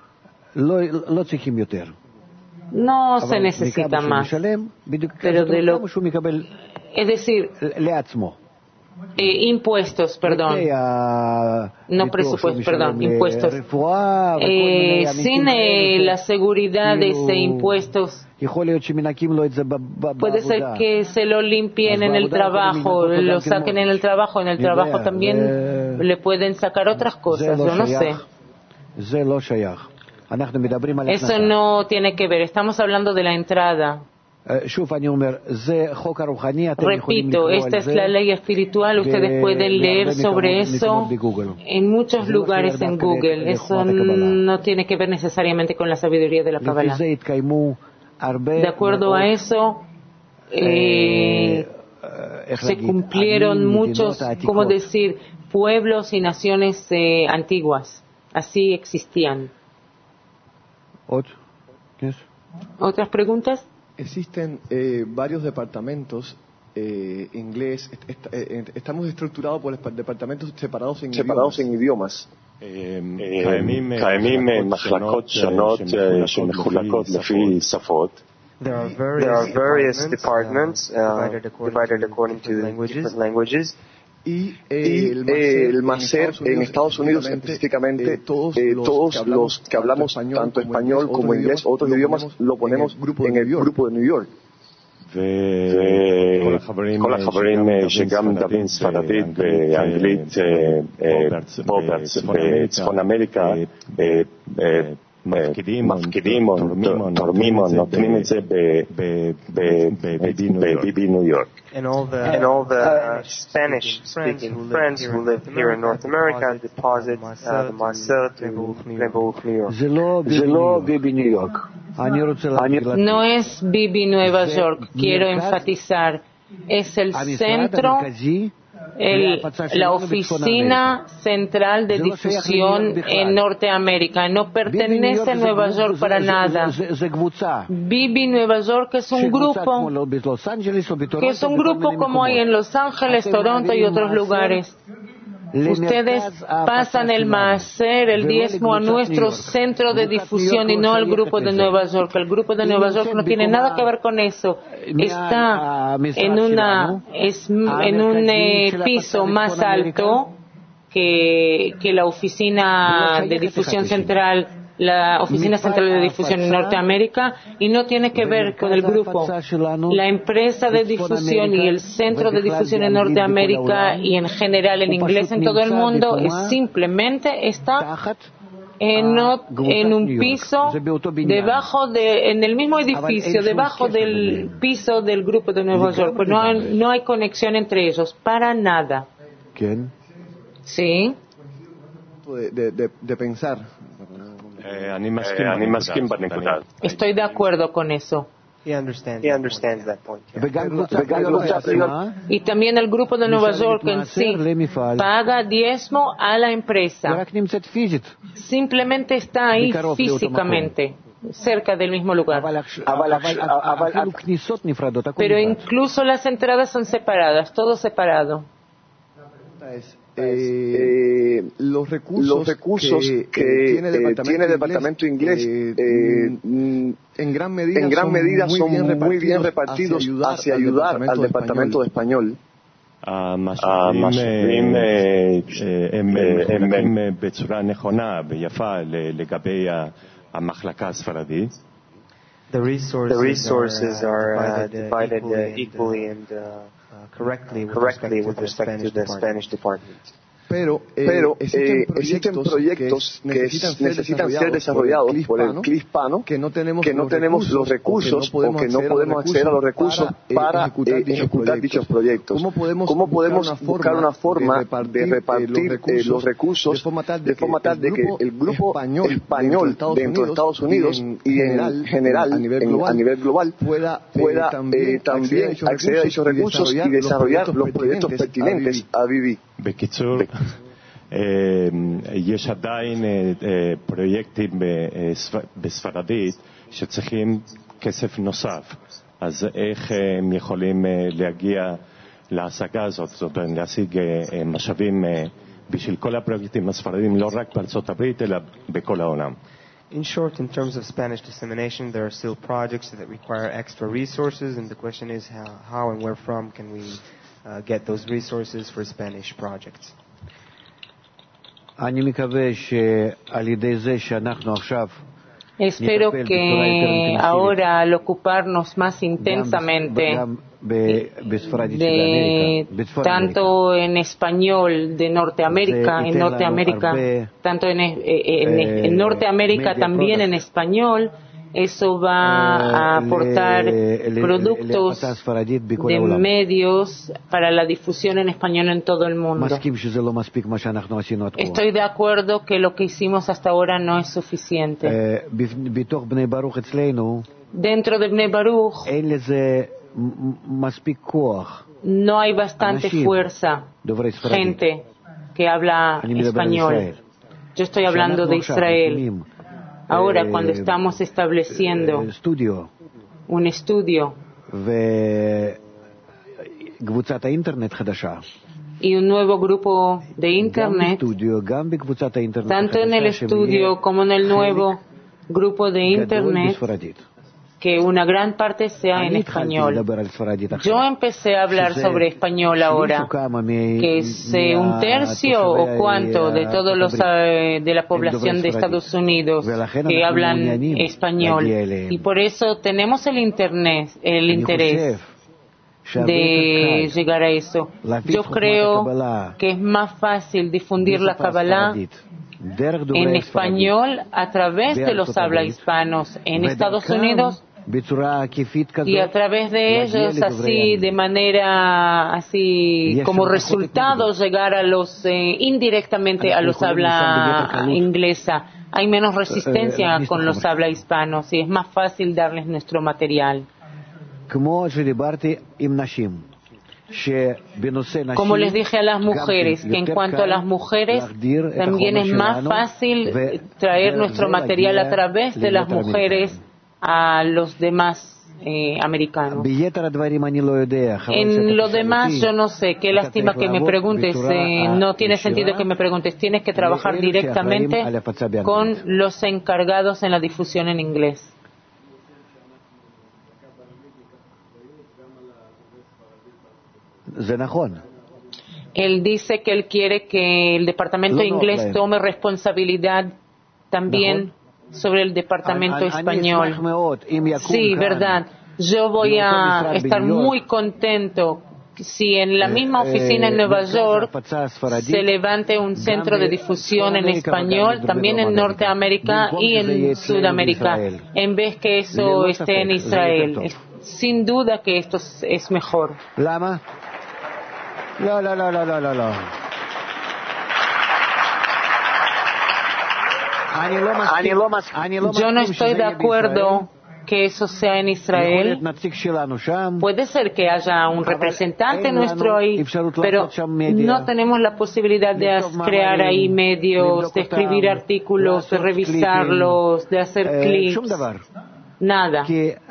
No se necesita más, pero de lo, es decir, impuestos, perdón, no presupuestos, perdón, impuestos. Sin la seguridad de ese impuestos, puede ser que se lo limpien en el trabajo, lo saquen en el trabajo también le pueden sacar otras cosas, yo no sé. Eso no tiene que ver, estamos hablando de la entrada. Repito, esta es la ley espiritual, ustedes pueden leer sobre eso en muchos lugares en Google. Eso no tiene que ver necesariamente con la sabiduría de la Kabbalah. De acuerdo a eso, se cumplieron muchos, como decir, pueblos y naciones antiguas. Así existían. ¿Otras preguntas? Existen varios departamentos inglés. Estamos estructurados por departamentos separados en idiomas. קיימים מחלקות שונות שמחולקות לפי שפות. There are various departments divided according to different languages. Y el Maser en Estados Unidos específicamente, todos los que hablamos tanto español como inglés o otros idiomas lo ponemos en el grupo de New York. וכל החברים שגם מדברים ספרדית ואנגלית פה בצפון אמריקה מפקידים או נותנים את זה בביבי ניו יורק. And all the Spanish-speaking friends who live here in North America deposit the Marcel to Baruch, New York. זה לא ביבי ניו יורק. No es Bibi Nueva York, quiero enfatizar, es el centro, la oficina central de difusión en Norteamérica. No pertenece a Nueva York para nada. Bibi Nueva York es un grupo como hay en Los Ángeles, Toronto y otros lugares. Ustedes pasan el maaser, el diezmo, a nuestro centro de difusión y no al grupo de Nueva York. El grupo de Nueva York no tiene nada que ver con eso. Está en un piso más alto que la oficina de difusión central, la Oficina Central de Difusión en Norteamérica, y no tiene que ver con el grupo. La empresa de difusión y el centro de difusión en Norteamérica y en general en inglés en todo el mundo simplemente está en un piso en el mismo edificio, debajo del piso del grupo de Nueva York. Pues no hay conexión entre ellos, para nada. ¿Quién? Sí. De pensar. Estoy de acuerdo con eso. He understands that point. Y también el grupo de Nueva York en sí paga diezmo a la empresa. Simplemente está ahí físicamente, cerca del mismo lugar. Pero incluso las entradas son separadas, todo separado. Los recursos que tiene el departamento inglés en gran medida son muy bien repartidos hacia ayudar al departamento de español. המשאבים הם בצורה נכונה ויפה לגבי המחלקה הספרדית. The resources are divided equally and correctly with respect to the Spanish department. Pero existen proyectos que necesitan ser desarrollados por el CLI hispano que no tenemos los recursos o que no podemos acceder a los recursos para ejecutar dichos proyectos. ¿Cómo podemos buscar una forma de repartir los recursos de forma tal de que el grupo español dentro de Estados Unidos y en general a nivel global pueda también acceder a dichos recursos y desarrollar los proyectos pertinentes a Bibi? בקיצור, יש עדיין פרויקטים בספרדית שצריכים כסף נוסף. אז איך הם יכולים להגיע להשגה הזאת, זאת אומרת, להשיג משאבים בשביל כל הפרויקטים הספרדיים, לא רק בארצות הברית, אלא בכל העולם. In short, in terms of Spanish dissemination, there are still projects that require extra resources, and the question is how and where from can we get those resources for Spanish projects. Espero que ahora al ocuparnos más intensamente tanto en español de Norteamérica, tanto en Norteamérica también en español, eso va a aportar productos de medios para la difusión en español en todo el mundo. Estoy de acuerdo que lo que hicimos hasta ahora no es suficiente. Dentro de Bnei Baruch no hay bastante fuerza, gente que habla español. Yo estoy hablando de Israel. Ahora, cuando estamos estableciendo un estudio y un nuevo grupo de Internet, tanto en el estudio como en el nuevo grupo de Internet, que una gran parte sea en español. Yo empecé a hablar sobre español ahora, que es un tercio o cuánto de todos los de la población de Estados Unidos que hablan español, y por eso tenemos el interés. de llegar a eso. Yo creo que es más fácil difundir la Kabbalah en español a través de los habla hispanos en Estados Unidos y a través de ellos, así de manera así como resultado llegar a los indirectamente a los habla inglesa. Hay menos resistencia con los habla hispanos y es más fácil darles nuestro material. Como les dije a las mujeres, que en cuanto a las mujeres, también es más fácil traer nuestro material a través de las mujeres a los demás americanos. En lo demás yo no sé, qué lástima que me preguntes, no tiene sentido que me preguntes, tienes que trabajar directamente con los encargados en la difusión en inglés. Él dice que él quiere que el departamento de inglés tome responsabilidad también sobre el departamento español. Sí, verdad. Yo voy a estar muy contento si en la misma oficina en Nueva York se levante un centro de difusión en español, también en Norteamérica y en Sudamérica, en vez que eso esté en Israel. Sin duda que esto es mejor. No. Yo no estoy de acuerdo que eso sea en Israel. Puede ser que haya un representante nuestro ahí, pero no tenemos la posibilidad de crear ahí medios, de escribir artículos, de revisarlos, de hacer clips. Nada.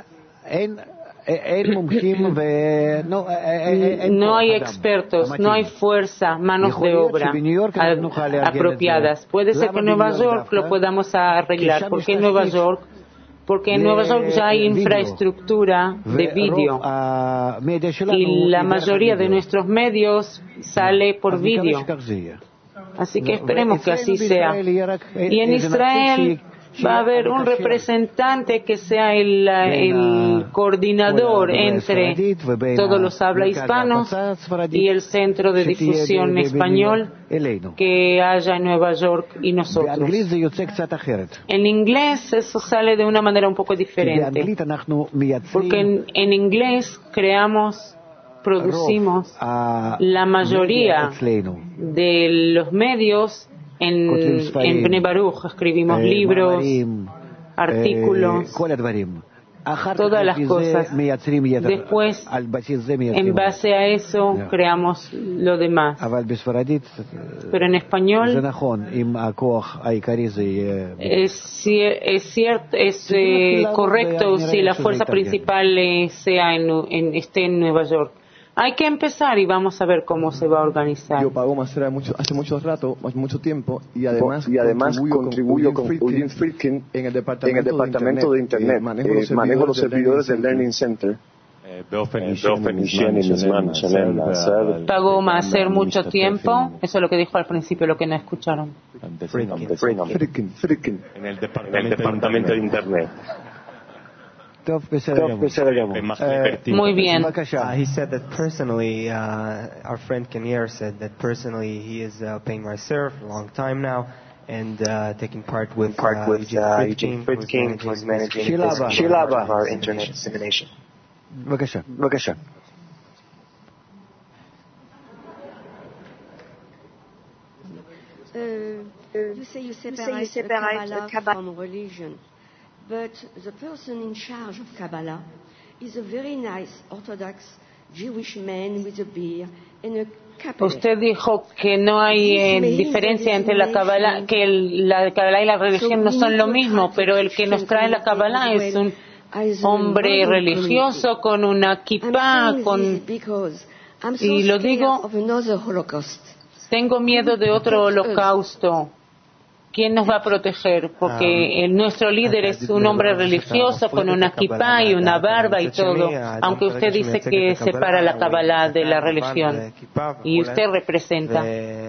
No hay expertos, no hay fuerza, manos de obra apropiadas. Puede ser que en Nueva York lo podamos arreglar. ¿Por qué en Nueva York? Porque en Nueva York ya hay infraestructura de vídeo y la mayoría de nuestros medios sale por vídeo. Así que esperemos que así sea. Y en Israel va a haber un representante que sea el coordinador entre todos los habla hispanos y el centro de difusión español que haya en Nueva York y nosotros. En inglés eso sale de una manera un poco diferente, porque en inglés producimos la mayoría de los medios. En Bnei Baruch escribimos libros, artículos, todas las cosas. Después, en base a eso, creamos lo demás. Pero en español es correcto si la fuerza principal esté en Nueva York. Hay que empezar y vamos a ver cómo se va a organizar. Yo pago Maser hace mucho tiempo y además contribuyo con Ugin Friedkin en el departamento de Internet. Manejo los servidores del Learning Center. Pagó Maser mucho tiempo, eso es lo que dijo al principio, lo que no escucharon. Friedkin. En el departamento de Internet. Muy bien. He said that personally, our friend Kenier said that personally he is paying Maser for a long time now and taking part with Eugene Friedkin, who is managing Shilaba, our internet dissemination. בבקשה. You say you separate Kabbalah from religion. But the person in charge of Kabbalah is a very nice Orthodox Jewish man with a beard and a capelet. Usted dijo que no hay diferencia entre la Kabbalah, que la Kabbalah y la religión no son lo mismo, pero el que nos trae la Kabbalah es un hombre religioso con una kippah, y lo digo, tengo miedo de otro holocausto. ¿Quién nos va a proteger? Porque nuestro líder es un hombre religioso con una kippah y una barba y todo, aunque usted dice que separa la Kabbalah de la religión y usted representa.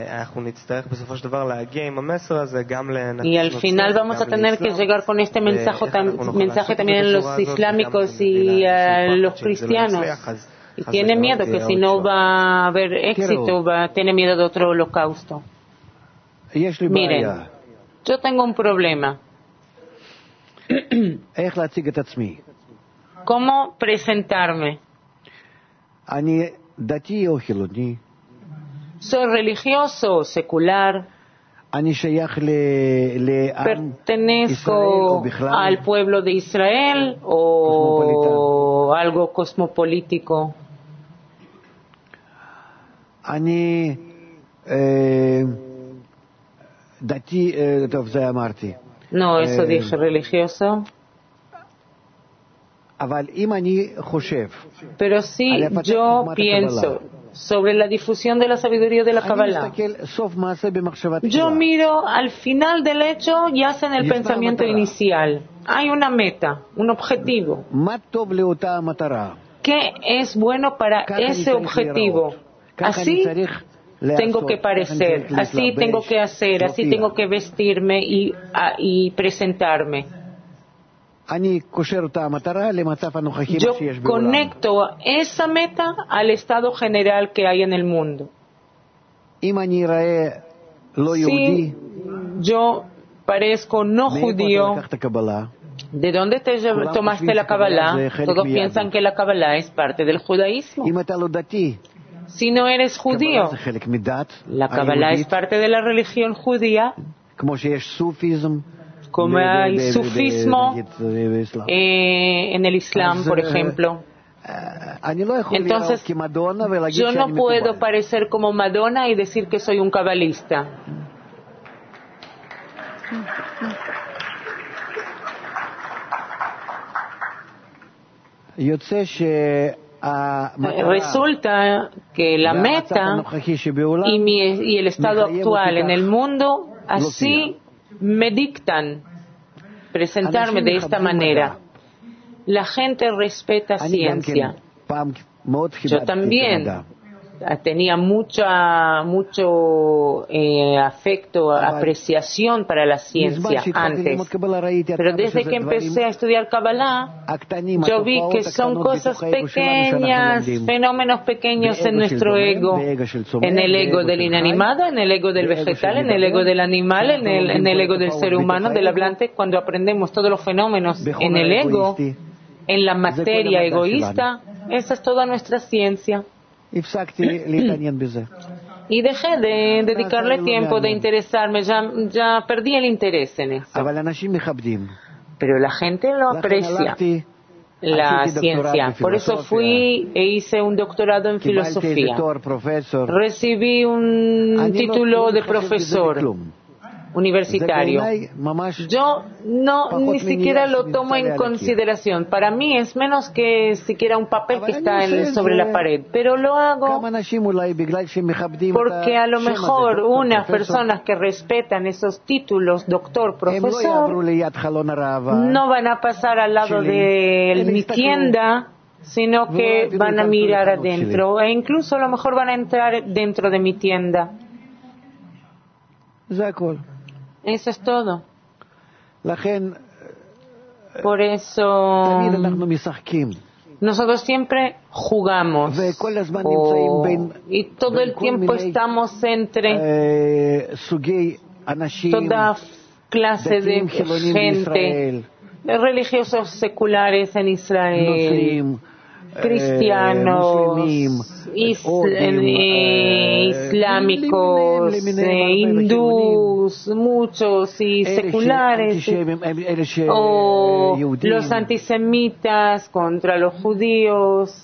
Y al final vamos a tener que llegar con este mensaje también a los islámicos y a los cristianos. Y tiene miedo que si no va a haber éxito, tiene miedo de otro holocausto. Miren, yo tengo un problema. ¿Cómo presentarme? ¿Soy religioso o secular? ¿Pertenezco al pueblo de Israel o algo cosmopolítico? No, eso dije, religioso. Pero sí, yo pienso sobre la difusión de la sabiduría de la Kabbalah. Yo miro al final del hecho y hacen el pensamiento inicial. Hay una meta, un objetivo. ¿Qué es bueno para ese objetivo? Así tengo que parecer, así tengo que hacer, así tengo que vestirme y presentarme. Yo conecto esa meta al estado general que hay en el mundo. Si yo parezco no judío, ¿de dónde tomaste la Kabbalah? Todos piensan que la Kabbalah es parte del judaísmo. Si no eres judío, la Kabbalah es parte de la religión judía, como hay sufismo en el Islam, por ejemplo. Entonces, yo no puedo parecer como Madonna y decir que soy un cabalista. Resulta que la meta y el estado actual en el mundo así me dictan presentarme de esta manera. La gente respeta ciencia. Yo también tenía mucho afecto, apreciación para la ciencia antes. Pero desde que empecé a estudiar Kabbalah, yo vi que son cosas pequeñas, fenómenos pequeños en nuestro ego, en el ego del inanimado, en el ego del vegetal, en el ego del animal, en el ego del ser humano, del hablante. Cuando aprendemos todos los fenómenos en el ego, en la materia egoísta, esa es toda nuestra ciencia. Y dejé de dedicarle tiempo, de interesarme, ya perdí el interés en eso. Pero la gente lo aprecia, la ciencia. Por eso fui e hice un doctorado en filosofía. Recibí un título de profesor universitario. Yo ni siquiera lo tomo en consideración. Para mí es menos que siquiera un papel que está sobre la pared. Pero lo hago porque a lo mejor unas personas que respetan esos títulos, doctor, profesor, no van a pasar al lado de mi tienda, sino que van a mirar adentro e incluso a lo mejor van a entrar dentro de mi tienda. Eso es todo. Por eso nosotros siempre jugamos y todo el tiempo estamos entre toda clase de gente, religiosos seculares en Israel, cristianos, islámicos, hindús, muchos y seculares, o los antisemitas contra los judíos.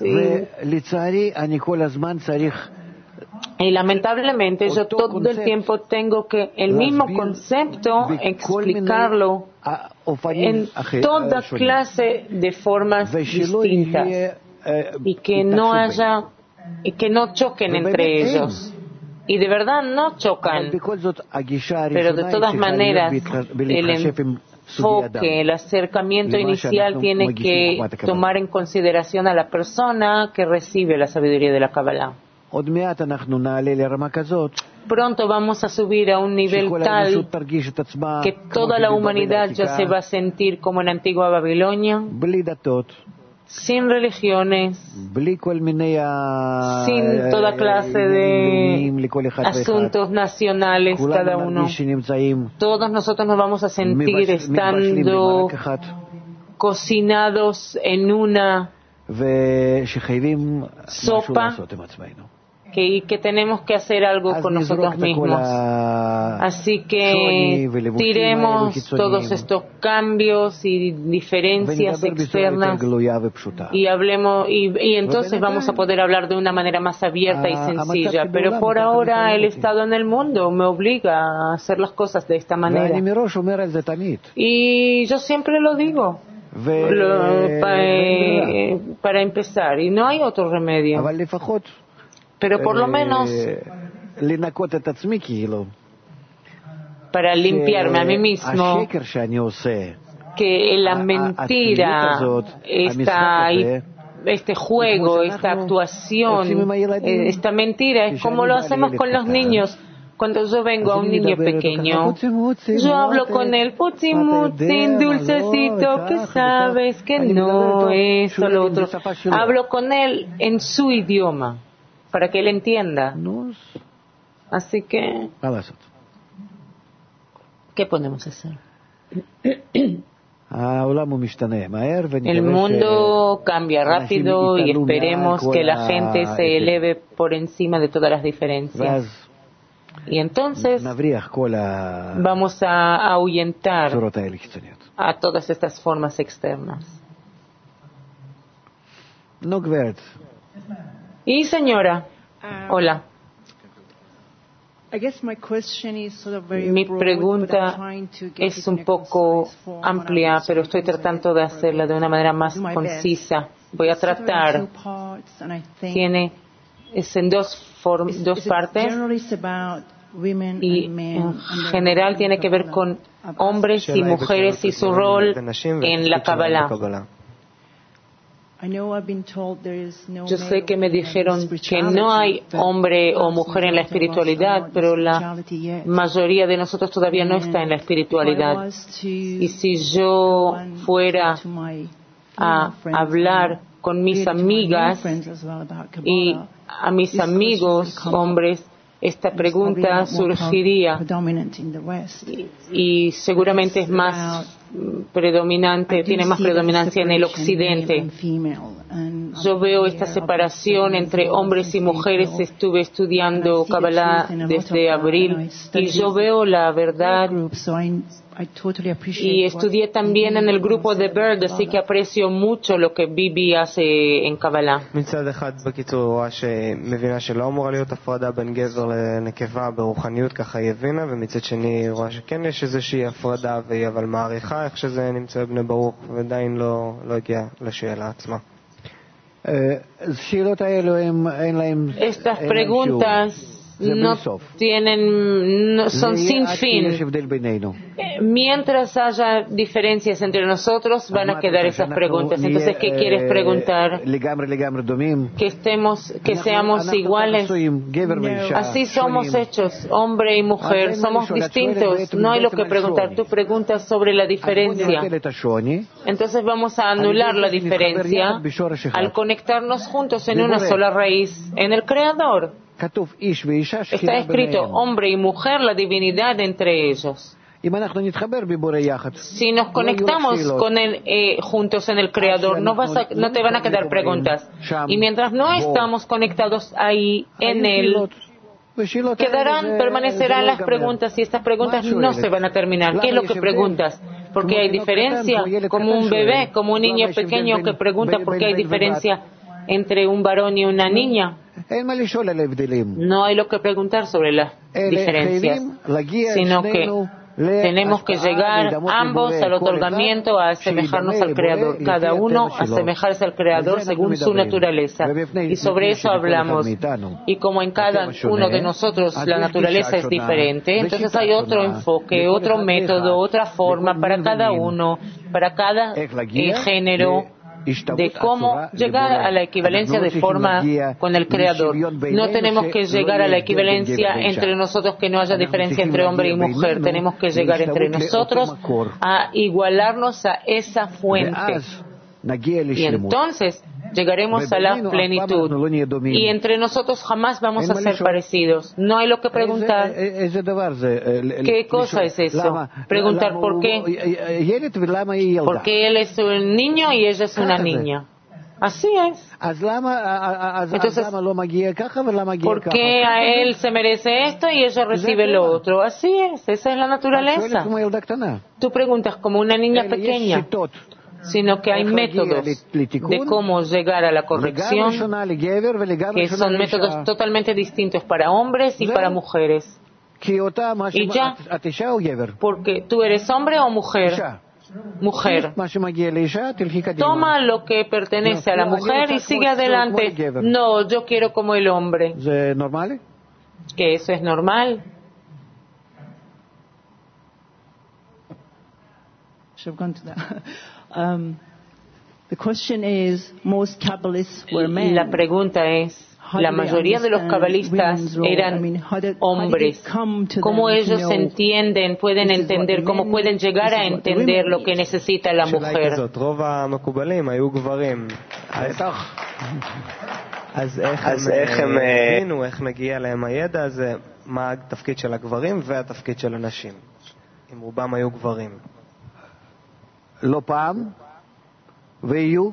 Y lamentablemente yo todo el tiempo tengo que el mismo concepto explicarlo en toda clase de formas distintas y que no choquen entre ellos. Y de verdad no chocan, pero de todas maneras el enfoque, el acercamiento inicial tiene que tomar en consideración a la persona que recibe la sabiduría de la Kabbalah. Pronto vamos a subir a un nivel tal que toda la humanidad ya se va a sentir como en antigua Babilonia, sin religiones, sin toda clase de asuntos nacionales cada uno. Todos nosotros nos vamos a sentir estando cocinados en una sopa que tenemos que hacer algo con nosotros mismos. Así que tiremos todos estos cambios y diferencias externas y hablemos, y entonces vamos a poder hablar de una manera más abierta y sencilla. Pero por ahora el estado en el mundo me obliga a hacer las cosas de esta manera. Y yo siempre lo digo. Para empezar, y no hay otro remedio. Pero por lo menos para limpiarme a mí mismo, que la mentira, este juego, esta actuación, esta mentira es como lo hacemos con los niños. Cuando yo vengo a un niño pequeño, yo hablo con él, puti muti, dulcecito, que sabes que no, esto, lo otro. Hablo con él en su idioma, para que él entienda. Así que, ¿qué podemos hacer? El mundo cambia rápido y esperemos que la gente se eleve por encima de todas las diferencias. Y entonces vamos a ahuyentar a todas estas formas externas. Y señora, hola. Mi pregunta es un poco amplia, pero estoy tratando de hacerla de una manera más concisa. Voy a tratar. Es en dos partes y en general tiene que ver con hombres y mujeres y su rol en la Kabbalah. Yo sé que me dijeron que no hay hombre o mujer en la espiritualidad, pero la mayoría de nosotros todavía no está en la espiritualidad. Y si yo fuera a hablar con mis amigas y a mis amigos hombres, esta pregunta surgiría y seguramente es más predominante, tiene más predominancia en el occidente. Yo veo esta separación entre hombres y mujeres. Estuve estudiando Kabbalah desde abril y yo veo la verdad. Y estudié también en el grupo de Bird, así que aprecio mucho lo que Bibi hace en Kabbalah. מצד אחד בקיצור רואה שמבינה שלא אמורה להיות הפרדה בין גבר לנקבה ברוחניות, ככה היא הבינה, ומצד שני רואה שכן יש איזושהי הפרדה והיא אבל מעריכה איך שזה נמצא בבני ברוך, ועדיין לא הגיעה לשאלה עצמה. השאלות האלו אין להם... Estas preguntas son sin fin. Mientras haya diferencias entre nosotros, van a quedar esas preguntas. Entonces, ¿qué quieres preguntar? Que seamos iguales. Así somos hechos, hombre y mujer. Somos distintos. No hay lo que preguntar. Tú preguntas sobre la diferencia. Entonces vamos a anular la diferencia al conectarnos juntos en una sola raíz, en el Creador. Está escrito hombre y mujer, la divinidad entre ellos. Si nos conectamos con él juntos en el Creador, no te van a quedar preguntas. Y mientras no estamos conectados ahí en él, permanecerán las preguntas y estas preguntas no se van a terminar. ¿Qué es lo que preguntas? ¿Por qué hay diferencia? Como un bebé, como un niño pequeño que pregunta por qué hay diferencia entre un varón y una niña. No hay lo que preguntar sobre las diferencias, sino que tenemos que llegar ambos al otorgamiento, a asemejarnos al Creador, cada uno a asemejarse al Creador según su naturaleza. Y sobre eso hablamos. Y como en cada uno de nosotros la naturaleza es diferente, entonces hay otro enfoque, otro método, otra forma para cada uno, para cada género, de cómo llegar a la equivalencia de forma con el Creador. No tenemos que llegar a la equivalencia entre nosotros, que no haya diferencia entre hombre y mujer. Tenemos que llegar entre nosotros a igualarnos a esa fuente. Y entonces llegaremos a la plenitud. Y entre nosotros jamás vamos a ser parecidos. No hay lo que preguntar. ¿Qué cosa es eso? Preguntar por qué. Porque él es un niño y ella es una niña. Así es. Entonces, ¿por qué a él se merece esto y ella recibe lo otro? Así es, esa es la naturaleza. Tú preguntas como una niña pequeña, sino que hay métodos de cómo llegar a la corrección, que son métodos totalmente distintos para hombres y para mujeres. Y ya, porque tú eres hombre o mujer. Mujer. Toma lo que pertenece a la mujer y sigue adelante. No, yo quiero como el hombre. ¿Que eso es normal? La pregunta es, la mayoría de los cabalistas eran hombres. ¿Cómo ellos entienden, pueden entender, cómo pueden llegar a entender lo que necesita la mujer? אז איך הם הבינו, איך מגיע להם הידע הזה, מה התפקיד של הגברים והתפקיד של הנשים, אם רובם היו גברים. לא פעם, ויהיו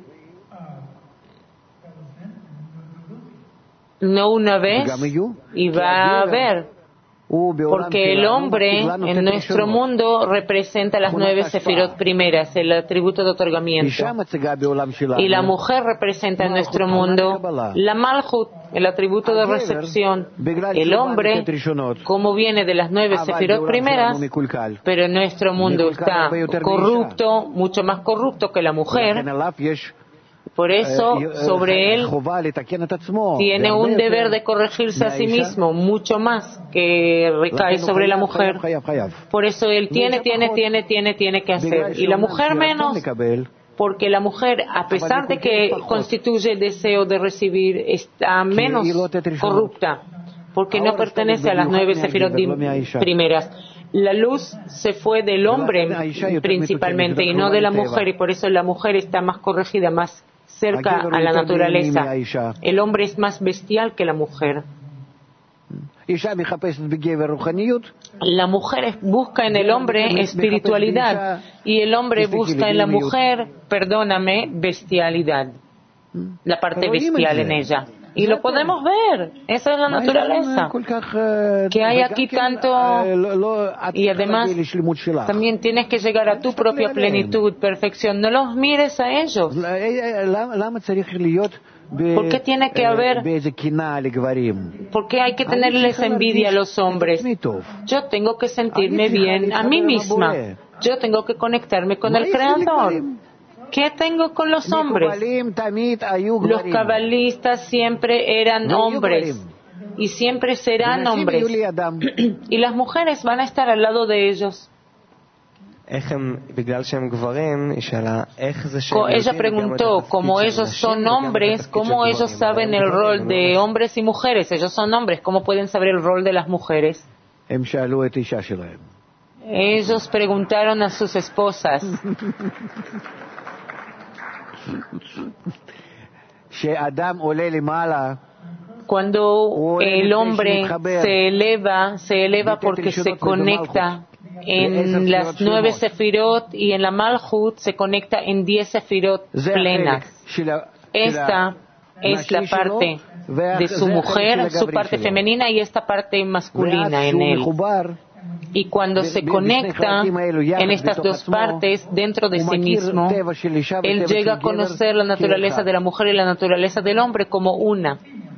no una vez, y va a haber, porque el hombre en nuestro mundo representa las 9 sefirot primeras, el atributo de otorgamiento, y la mujer representa en nuestro mundo la malhut, el atributo de recepción. El hombre, como viene de las 9 sefirot primeras, pero en nuestro mundo está corrupto, mucho más corrupto que la mujer. Por eso, sobre él tiene un deber de corregirse a sí mismo, mucho más que recae sobre la mujer. Por eso él tiene que hacer. Y la mujer menos, porque la mujer, a pesar de que constituye el deseo de recibir, está menos corrupta, porque no pertenece a las 9 sefirot primeras. La luz se fue del hombre principalmente y no de la mujer, y por eso la mujer está más corregida, más cerca a la naturaleza. El hombre es más bestial que la mujer. La mujer busca en el hombre espiritualidad y el hombre busca en la mujer, perdóname, bestialidad. La parte bestial en ella. Y lo podemos ver. Esa es la naturaleza. Que hay aquí tanto. Y además, también tienes que llegar a tu propia plenitud, perfección. No los mires a ellos. ¿Por qué tiene que haber? ¿Por qué hay que tenerles envidia a los hombres? Yo tengo que sentirme bien a mí misma. Yo tengo que conectarme con el Creador. ¿Qué tengo con los hombres? Los cabalistas siempre eran hombres y siempre serán hombres. Y las mujeres van a estar al lado de ellos. Ella preguntó, como ellos son hombres, ¿cómo ellos saben el rol de hombres y mujeres? Ellos son hombres, ¿cómo pueden saber el rol de las mujeres? Ellos preguntaron a sus esposas. Cuando el hombre se eleva porque se conecta en las 9 sefirot y en la Malhut se conecta en 10 sefirot plenas. Esta es la parte de su mujer, su parte femenina, y esta parte masculina en él. Y cuando se conecta en estas dos partes dentro de sí mismo, él llega a conocer la naturaleza de la mujer y la naturaleza del hombre como una.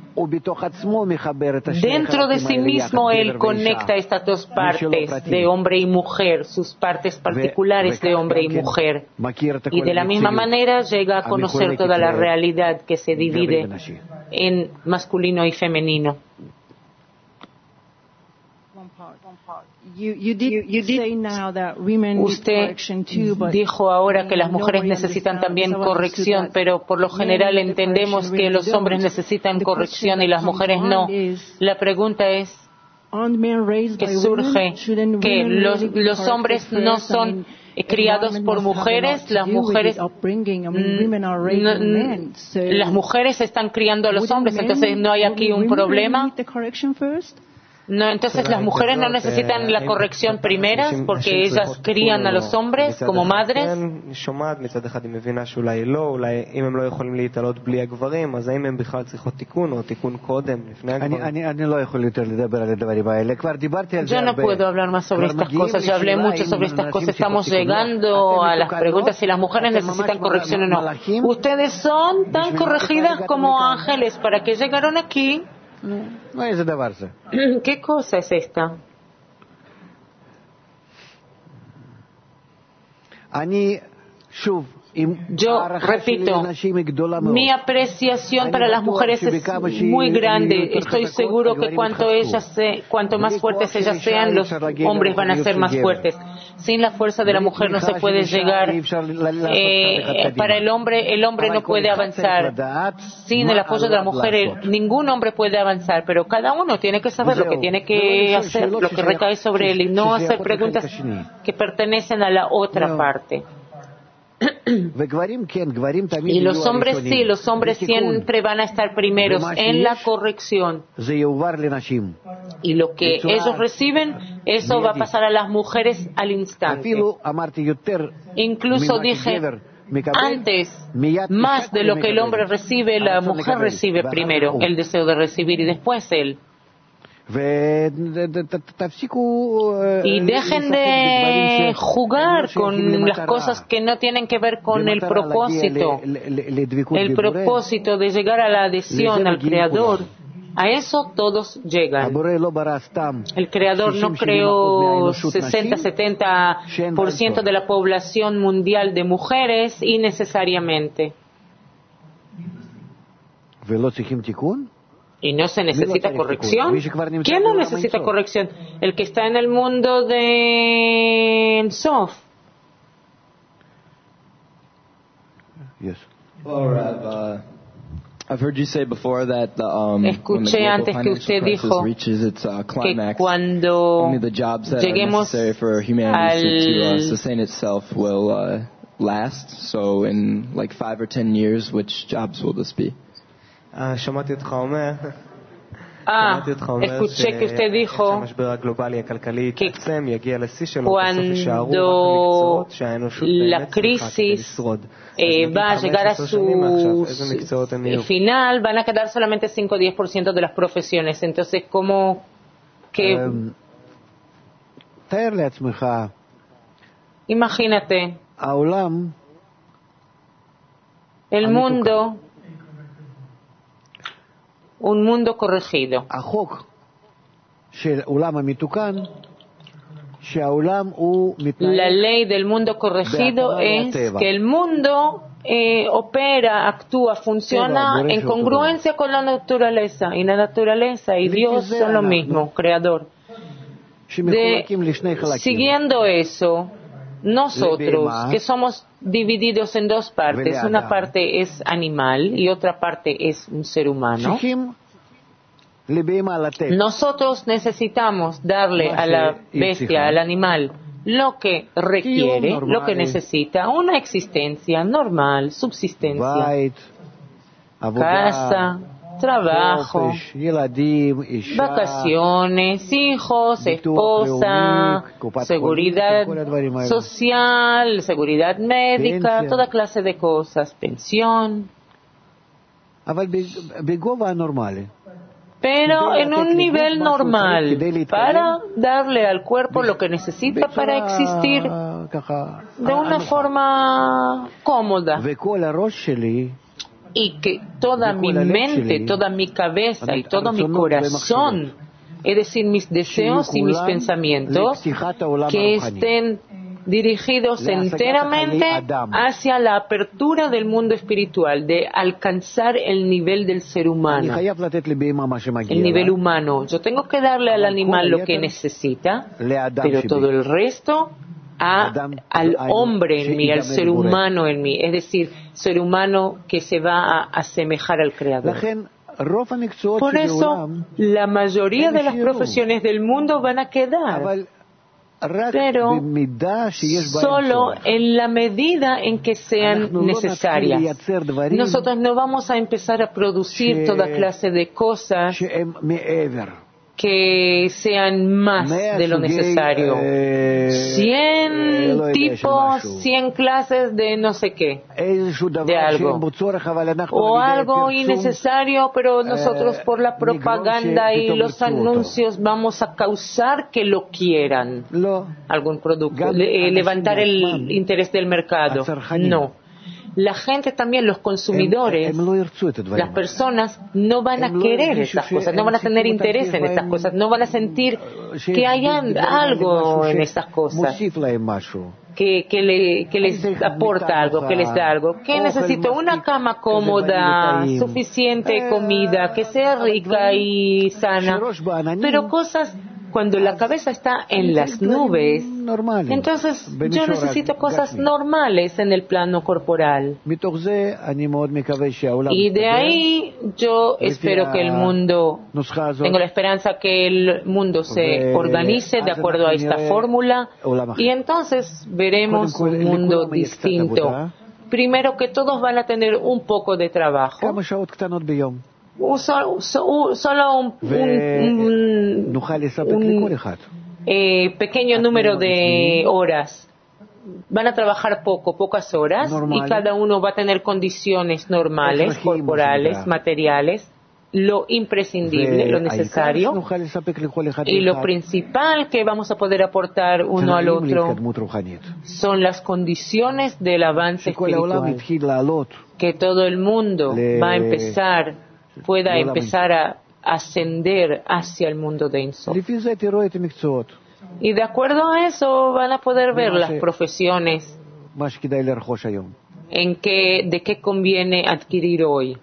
Dentro de sí mismo él conecta estas dos partes de hombre y mujer, sus partes particulares de hombre y mujer. Y de la misma manera llega a conocer toda la realidad que se divide en masculino y femenino. Usted dijo ahora que las mujeres necesitan también corrección, pero por lo general entendemos que los hombres necesitan corrección y las mujeres no. La pregunta es que surge que los hombres no son criados por mujeres, las mujeres están criando a los hombres, entonces no hay aquí un problema. No, entonces las mujeres no necesitan la corrección primera porque ellas crían a los hombres como madres. Yo no puedo hablar más sobre estas cosas, ya hablé mucho sobre estas cosas, estamos llegando a las preguntas si las mujeres necesitan corrección o no. Ustedes son tan corregidas como ángeles para que llegaron aquí. ¿Qué cosa es esta? Yo repito, mi apreciación para las mujeres es muy grande. Estoy seguro que cuanto más fuertes ellas sean, los hombres van a ser más fuertes. Sin la fuerza de la mujer no se puede llegar. Para el hombre no puede avanzar. Sin el apoyo de la mujer, ningún hombre puede avanzar. Pero cada uno tiene que saber lo que tiene que hacer, lo que recae sobre él, y no hacer preguntas que pertenecen a la otra parte. Y los hombres sí, los hombres siempre van a estar primeros en la corrección. Y lo que ellos reciben, eso va a pasar a las mujeres al instante. Incluso dije antes, más de lo que el hombre recibe, la mujer recibe primero el deseo de recibir y después él. Y dejen de jugar con las cosas que no tienen que ver con el propósito de llegar a la adhesión al Creador. A eso todos llegan. El Creador no creó 60-70% de la población mundial de mujeres innecesariamente. ¿Y no se necesita corrección? ¿Quién no necesita corrección? El que está en el mundo de Ein Sof. Escuché antes que usted dijo que cuando lleguemos al last. So in like 5 or 10 years, which jobs will this be? Escuché que usted dijo que cuando la crisis va a llegar a su final, van a quedar solamente 5 o 10% de las profesiones. Entonces, ¿cómo que? Imagínate, el mundo, un mundo corregido. La ley del mundo corregido es que el mundo opera, actúa, funciona en congruencia con la naturaleza, y la naturaleza y Dios son lo mismo, creador. Siguiendo eso, nosotros, que somos divididos en dos partes, una parte es animal y otra parte es un ser humano, nosotros necesitamos darle a la bestia, al animal, lo que requiere, lo que necesita, una existencia normal, subsistencia, casa, trabajo, vacaciones, hijos, esposa, seguridad social, seguridad médica, toda clase de cosas, pensión. Pero en un nivel normal, para darle al cuerpo lo que necesita para existir de una forma cómoda. Y que toda mi mente, toda mi cabeza y todo mi corazón, es decir, mis deseos y mis pensamientos, que estén dirigidos enteramente hacia la apertura del mundo espiritual, de alcanzar el nivel del ser humano, el nivel humano. Yo tengo que darle al animal lo que necesita, pero todo el resto al hombre en mí, al ser humano en mí, es decir, ser humano que se va a asemejar al Creador. Por eso, la mayoría de las profesiones del mundo van a quedar. pero solo en la medida en que sean necesarias. Nosotros no vamos a empezar a producir toda clase de cosas que sean más de lo necesario. 100 tipos, 100 clases de no sé qué, de algo. O algo innecesario, pero nosotros por la propaganda y los anuncios vamos a causar que lo quieran. Algún producto, levantar el interés del mercado. No. La gente también, los consumidores, las personas no van a querer estas cosas, no van a tener interés en estas cosas, no van a sentir que hay algo en estas cosas, que les aporta algo, que les da algo. ¿Qué necesito? Una cama cómoda, suficiente comida, que sea rica y sana, pero cosas. Cuando la cabeza está en las nubes, entonces yo necesito cosas normales en el plano corporal. Y de ahí yo espero que el mundo, tengo la esperanza que el mundo se organice de acuerdo a esta fórmula y entonces veremos un mundo distinto. Primero que todos van a tener un poco de trabajo. Solo un pequeño número de horas. Van a trabajar pocas horas, y cada uno va a tener condiciones normales, corporales, materiales, lo imprescindible, lo necesario, y lo principal que vamos a poder aportar uno al otro son las condiciones del avance espiritual, que todo el mundo pueda empezar a ascender hacia el mundo de Ein Sof. Y de acuerdo a eso van a poder ver las profesiones de qué conviene adquirir hoy.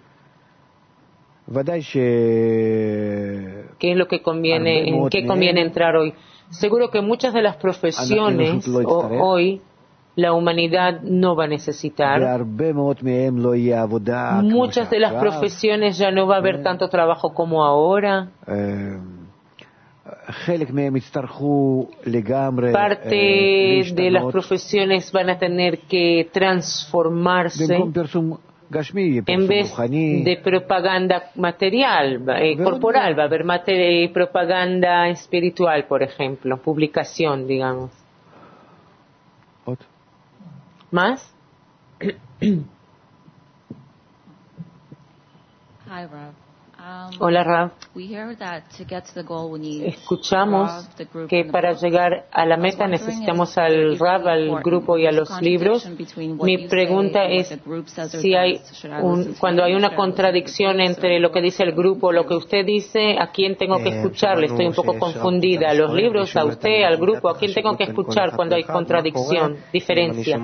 ¿Qué es lo que conviene, en qué conviene entrar hoy? Seguro que muchas de las profesiones hoy la humanidad no va a necesitar. Muchas de las profesiones ya no va a haber tanto trabajo como ahora. Parte de las profesiones van a tener que transformarse en vez de propaganda material, corporal. Va a haber propaganda espiritual, por ejemplo, publicación, digamos. ¿Más? Hola, Rav. Escuchamos que para llegar a la meta necesitamos al Rav, al grupo y a los libros. Mi pregunta es si cuando hay una contradicción entre lo que dice el grupo, lo que usted dice, ¿a quién tengo que escucharle? Estoy un poco confundida. ¿A los libros, a usted, al grupo? ¿A quién tengo que escuchar cuando hay contradicción, diferencia?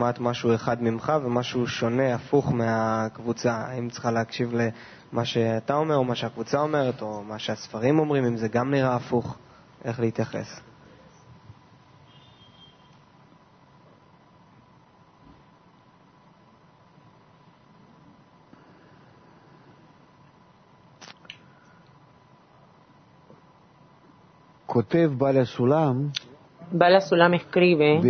מה שאתה אומר, או מה שהקבוצה אומרת, או מה שהספרים אומרים, אם זה גם נראה הפוך, איך להתייחס. כותב בעל הסולם, בעל הסולם escribe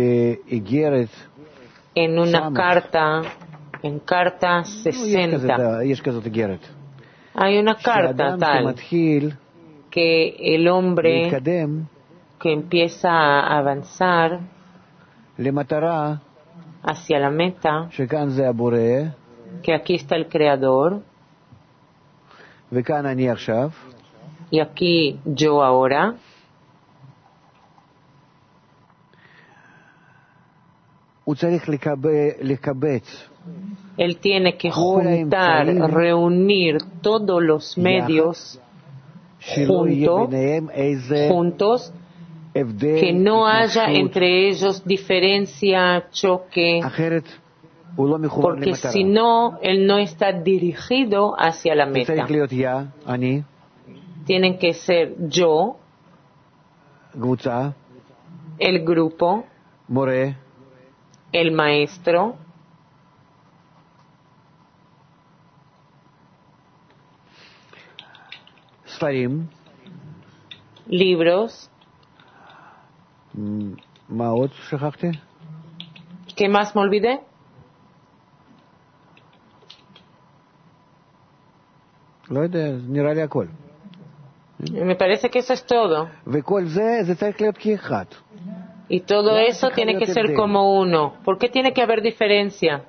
en una carta, en carta 60. Hay una carta tal que el hombre que empieza a avanzar hacia la meta, que aquí está el Creador y aquí yo ahora, él tiene que juntar, reunir todos los medios juntos, que no haya entre ellos diferencia, choque, porque si no, él no está dirigido hacia la meta. Tienen que ser yo, el grupo, el maestro, libros, ¿Qué más me olvidé? Me parece que eso es todo. Y todo eso tiene que ser como uno. ¿Por qué tiene que haber diferencia?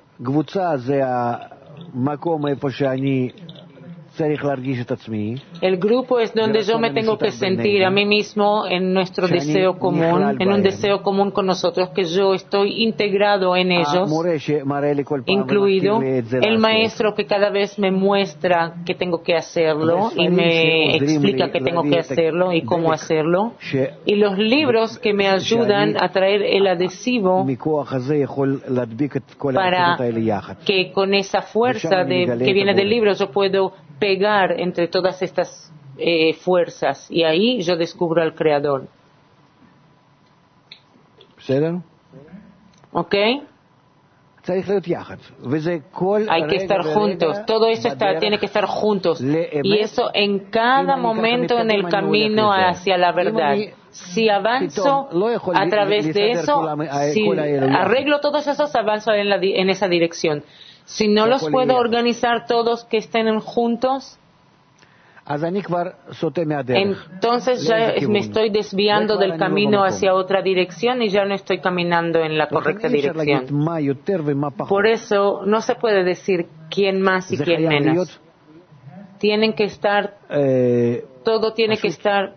El grupo es donde yo me tengo que sentir a mí mismo en nuestro deseo común, en un deseo común con nosotros, que yo estoy integrado en ellos, incluido el maestro que cada vez me muestra que tengo que hacerlo y me explica que tengo que hacerlo y cómo hacerlo, y los libros que me ayudan a traer el adhesivo para que con esa fuerza que viene del libro yo puedo pegar entre todas estas fuerzas, y ahí yo descubro al Creador. ¿Ok? Hay que estar juntos. Todo eso tiene que estar juntos. Y eso en cada momento en el camino hacia la verdad. Si avanzo a través de eso, si arreglo todos esos, avanzo en esa dirección. Si no los puedo organizar todos que estén juntos, entonces ya me estoy desviando del camino hacia otra dirección y ya no estoy caminando en la correcta dirección. Por eso no se puede decir quién más y quién menos. Tienen que estar, todo tiene que estar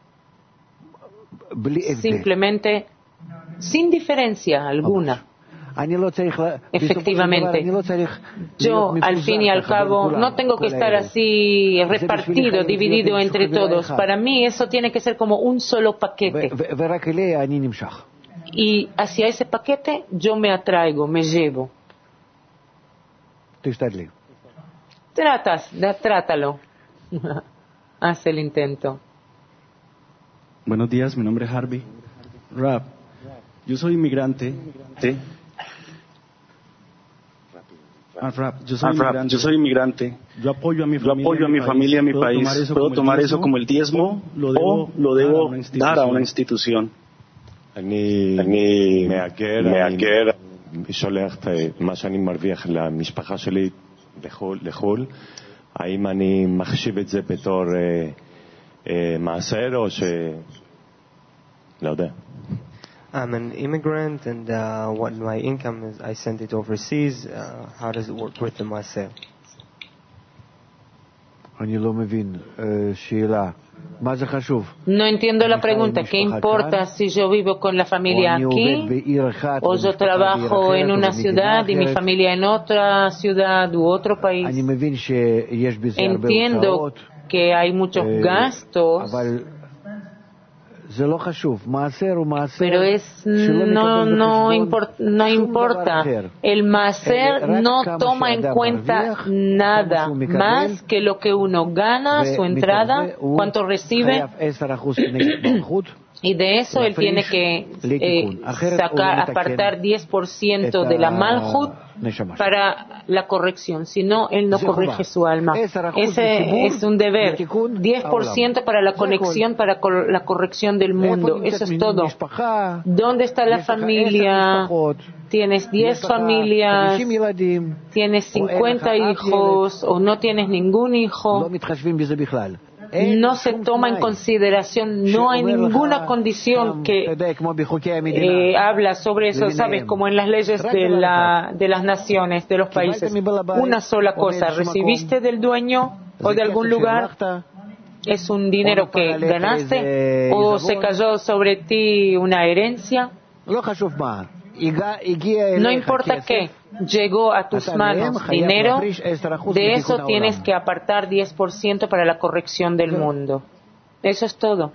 simplemente sin diferencia alguna. Efectivamente, yo al fin y al cabo no tengo que estar así repartido, dividido entre todos. Para mí eso tiene que ser como un solo paquete, y hacia ese paquete yo me atraigo, me llevo. Trátalo. Haz el intento. Buenos días, mi nombre es Harvey. Rab, yo soy inmigrante. ¿Sí? Yo soy inmigrante. Yo apoyo a mi familia en mi país. ¿Puedo tomar eso como el diezmo o lo debo dar a una institución? אני מהגר, שולח מה שאני מרוויח למשפחה שלי לחו"ל. האם אני מחשיב את זה בתור מעשר או לא יודע. I'm an immigrant, and what my income is, I send it overseas. How does it work with the maaser? No entiendo la pregunta. ¿Qué importa si yo vivo con la familia aquí o yo trabajo en una ciudad y mi familia en otra ciudad u otro país? Entiendo que hay muchos gastos, pero no importa. El maaser no toma en cuenta nada más que lo que uno gana, su entrada, cuánto recibe, y de eso él tiene que apartar 10% de la malhut para la corrección, si no, él no corrige su alma. Ese es un deber. 10% para la conexión, para la corrección del mundo. Eso es todo. ¿Dónde está la familia? Tienes 10 familias, tienes 50 hijos o no tienes ningún hijo. No se toma en consideración, no hay ninguna condición que habla sobre eso, ¿sabes? Como en las leyes de las naciones, de los países. Una sola cosa, recibiste del dueño o de algún lugar, es un dinero que ganaste o se cayó sobre ti una herencia. No importa qué, llegó a tus manos dinero, de eso tienes que apartar 10% para la corrección del mundo. Eso es todo.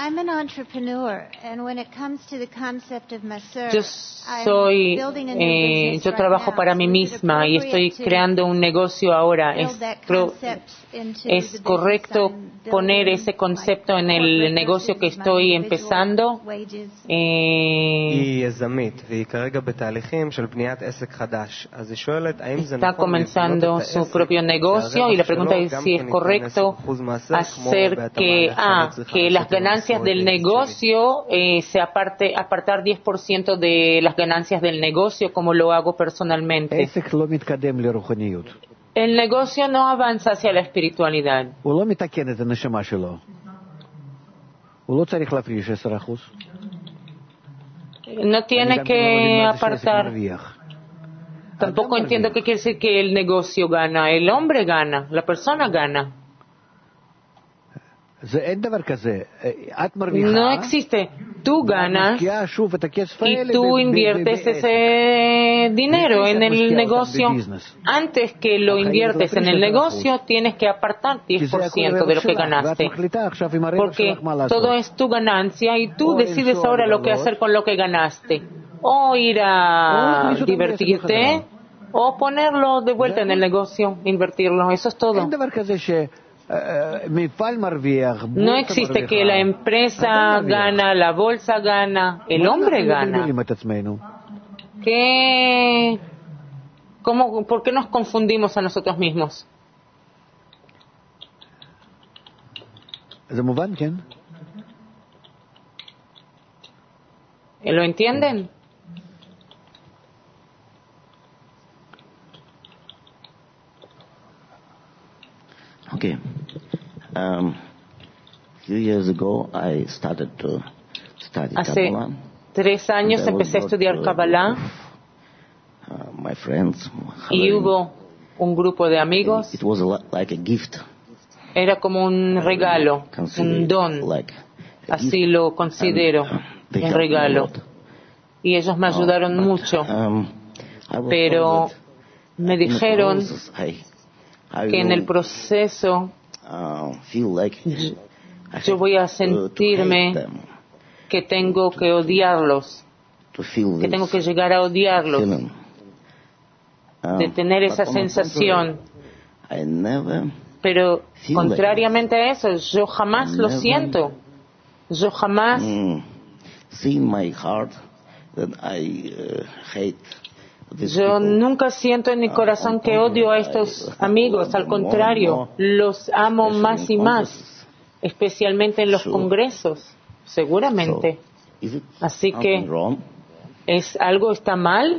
Yo trabajo para mí misma y estoy creando un negocio ahora. ¿Es correcto poner ese concepto en el negocio que estoy empezando? Está comenzando su propio negocio y la pregunta es si es correcto hacer que las ganancias del negocio apartar 10% de las ganancias del negocio, como lo hago personalmente. El negocio no avanza hacia la espiritualidad. No tiene que apartar. Tampoco entiendo qué quiere decir que el negocio gana. El hombre gana, la persona gana. No existe. Tú ganas y tú inviertes ese dinero en el negocio. Antes que lo inviertes en el negocio, tienes que apartar 10% de lo que ganaste. Porque todo es tu ganancia y tú decides ahora lo que hacer con lo que ganaste. O ir a divertirte o ponerlo de vuelta en el negocio, invertirlo. Eso es todo. No existe que la empresa gana, la bolsa gana, el hombre gana. ¿Por qué nos confundimos a nosotros mismos? ¿Lo entienden? Okay. Few years ago, I started to study Kabbalah. Hace 3 años empecé a estudiar Kabbalah. My friends. Y hubo un grupo de amigos. It was like a gift. Era como un regalo, un don. Así lo considero, un regalo. Y ellos me ayudaron mucho. Pero me dijeron que en el proceso yo voy a sentirme que tengo que odiarlos, que tengo que llegar a odiarlos, de tener esa sensación. Pero contrariamente a eso, yo jamás lo siento. Yo jamás Yo nunca siento en mi corazón que odio a estos amigos, al contrario, los amo más y más, especialmente en los congresos, seguramente. Así que, ¿algo está mal?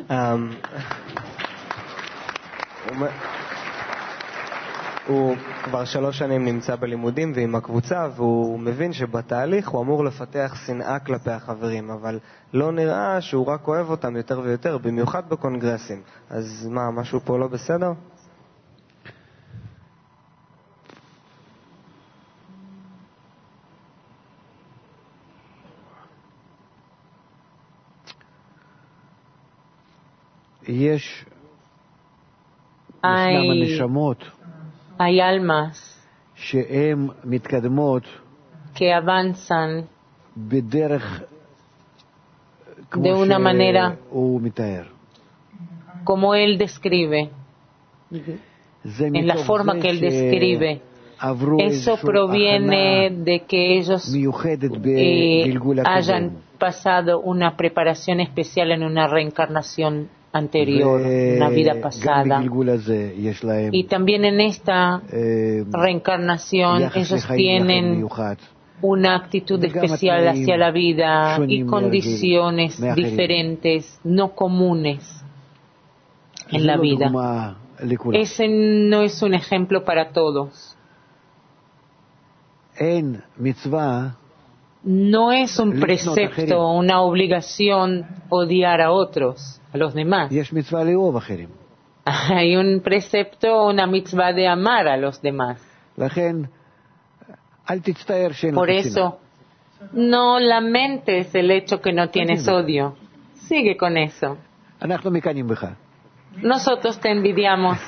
הוא כבר 3 שנים נמצא בלימודים ועם הקבוצה, והוא מבין שבתהליך הוא אמור לפתח שנאה כלפי החברים, אבל לא נראה שהוא רק אוהב אותם יותר ויותר, במיוחד בקונגרסים. אז מה, משהו פה לא בסדר? ישנם הנשמות Hay almas que avanzan de una manera como él describe, en la forma que él describe. Eso proviene de que ellos hayan pasado una preparación especial en una reencarnación anterior, una vida pasada, y también en esta reencarnación ellos tienen una actitud especial hacia la vida y condiciones diferentes, no comunes en la vida. Ese no es un ejemplo para todos. No es un precepto, una obligación odiar a otros, a los demás. Hay un precepto, una mitzvah de amar a los demás. Por eso, no lamentes el hecho que no tienes odio. Sigue con eso. Nosotros te envidiamos.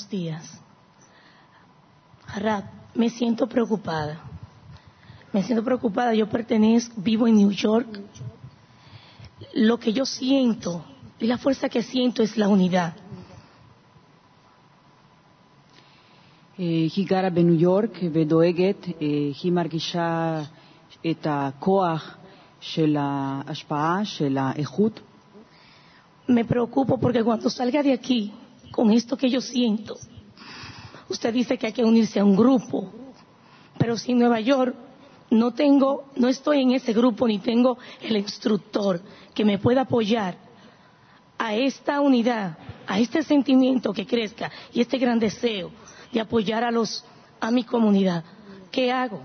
buenos días. Harab, me siento preocupada. Yo vivo en New York. Lo que yo siento y la fuerza que siento es la unidad. היא גרה בניו יורק ודואגת, היא מרגישה את הכוח של ההשפעה, של האיכות. Me preocupo porque cuando salga de aquí, con esto que yo siento, usted dice que hay que unirse a un grupo, pero si en Nueva York no estoy en ese grupo ni tengo el instructor que me pueda apoyar a esta unidad, a este sentimiento que crezca y este gran deseo de apoyar a mi comunidad, ¿qué hago?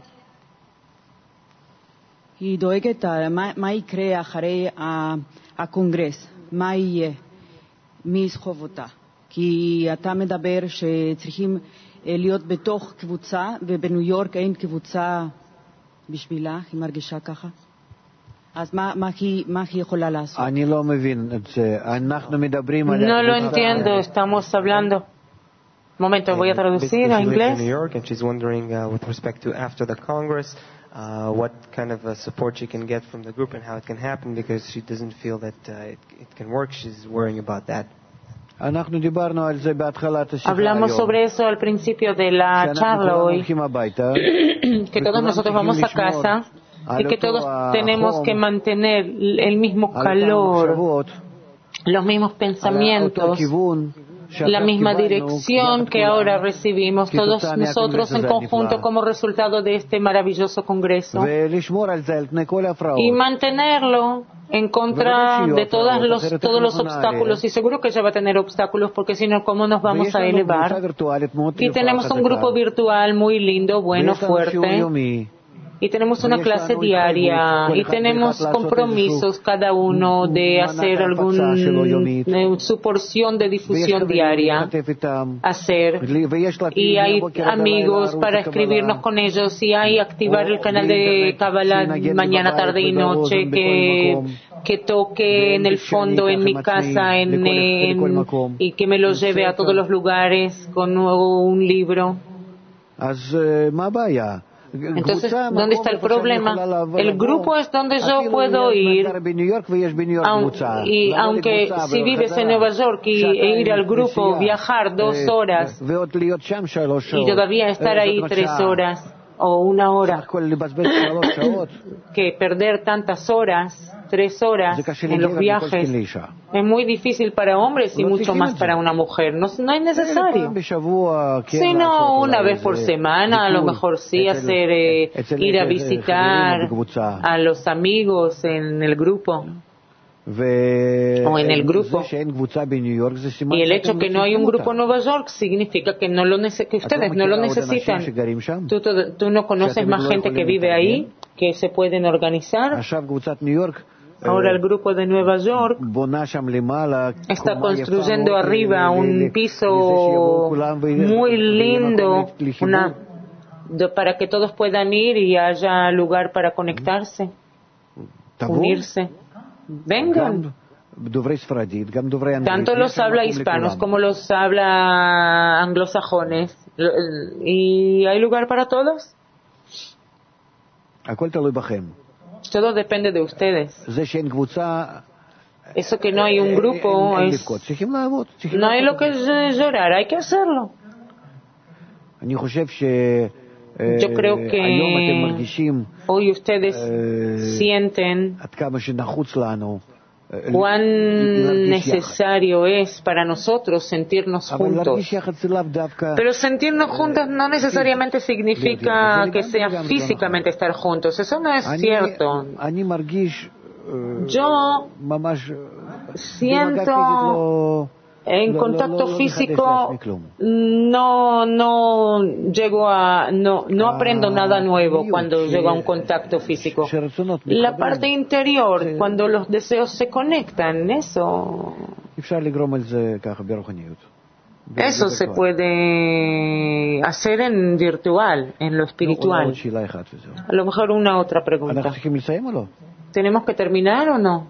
היא דואגת מה יקרה אחרי הקונגרס, מה יהיה, מי יסחוב אותה. כי אתה מדבר שצריכים להיות בתוך קבוצה, ובניו יורק אין קבוצה בשבילה, היא מרגישה ככה. אז מה היא יכולה לעשות? אני לא מבין את זה. אנחנו מדברים על... No lo entiendo, estamos hablando. Un momento, voy a traducir a inglés. New York, and she's wondering with respect to after the Congress, what kind of support she can get from the group and how it can happen, because she doesn't feel that it can work. She's worrying about that. Hablamos sobre eso al principio de la charla hoy, que todos nosotros vamos a casa y que todos tenemos que mantener el mismo calor, los mismos pensamientos, la misma dirección que ahora recibimos todos nosotros en conjunto como resultado de este maravilloso congreso, y mantenerlo en contra de todos los obstáculos, y seguro que ella va a tener obstáculos, porque si no, ¿cómo nos vamos a elevar? Y tenemos un grupo virtual muy lindo, bueno, fuerte, y tenemos una clase diaria, y tenemos compromisos cada uno de hacer su porción de difusión diaria, y hay amigos para escribirnos con ellos, y hay activar el canal de Kabbalah mañana, tarde y noche, que toque en el fondo en mi casa y que me lo lleve a todos los lugares con un libro. Entonces, ¿dónde está el problema? El grupo es donde yo puedo ir, y aunque si vives en Nueva York y ir al grupo, viajar 2 horas y todavía estar ahí 3 horas o 1 hora, que perder tantas horas, 3 horas en los viajes, es muy difícil para hombres y mucho más para una mujer. No es necesario. Sino una vez por semana, a lo mejor sí, ir a visitar a los amigos en el grupo. O en el grupo. Y el hecho que no hay un grupo en Nueva York significa que ustedes no lo necesitan. ¿Tú no conoces más gente que vive ahí, que se pueden organizar? Ahora el grupo de Nueva York está construyendo arriba un piso muy lindo, para que todos puedan ir y haya lugar para conectarse, unirse. Vengan. Tanto los habla hispanos como los habla anglosajones. ¿Y hay lugar para todos? Todo depende de ustedes. Eso que no hay un grupo, no hay lo que llorar, hay que hacerlo. Yo creo que hoy ustedes sienten cuán necesario es para nosotros sentirnos juntos. Pero sentirnos juntos no necesariamente significa que sea físicamente estar juntos. Eso no es cierto. Yo siento en contacto físico no aprendo nada nuevo cuando llego a un contacto físico. La parte interior, cuando los deseos se conectan, eso se puede hacer en virtual, en lo espiritual. A lo mejor una otra pregunta. ¿Tenemos que terminar o no?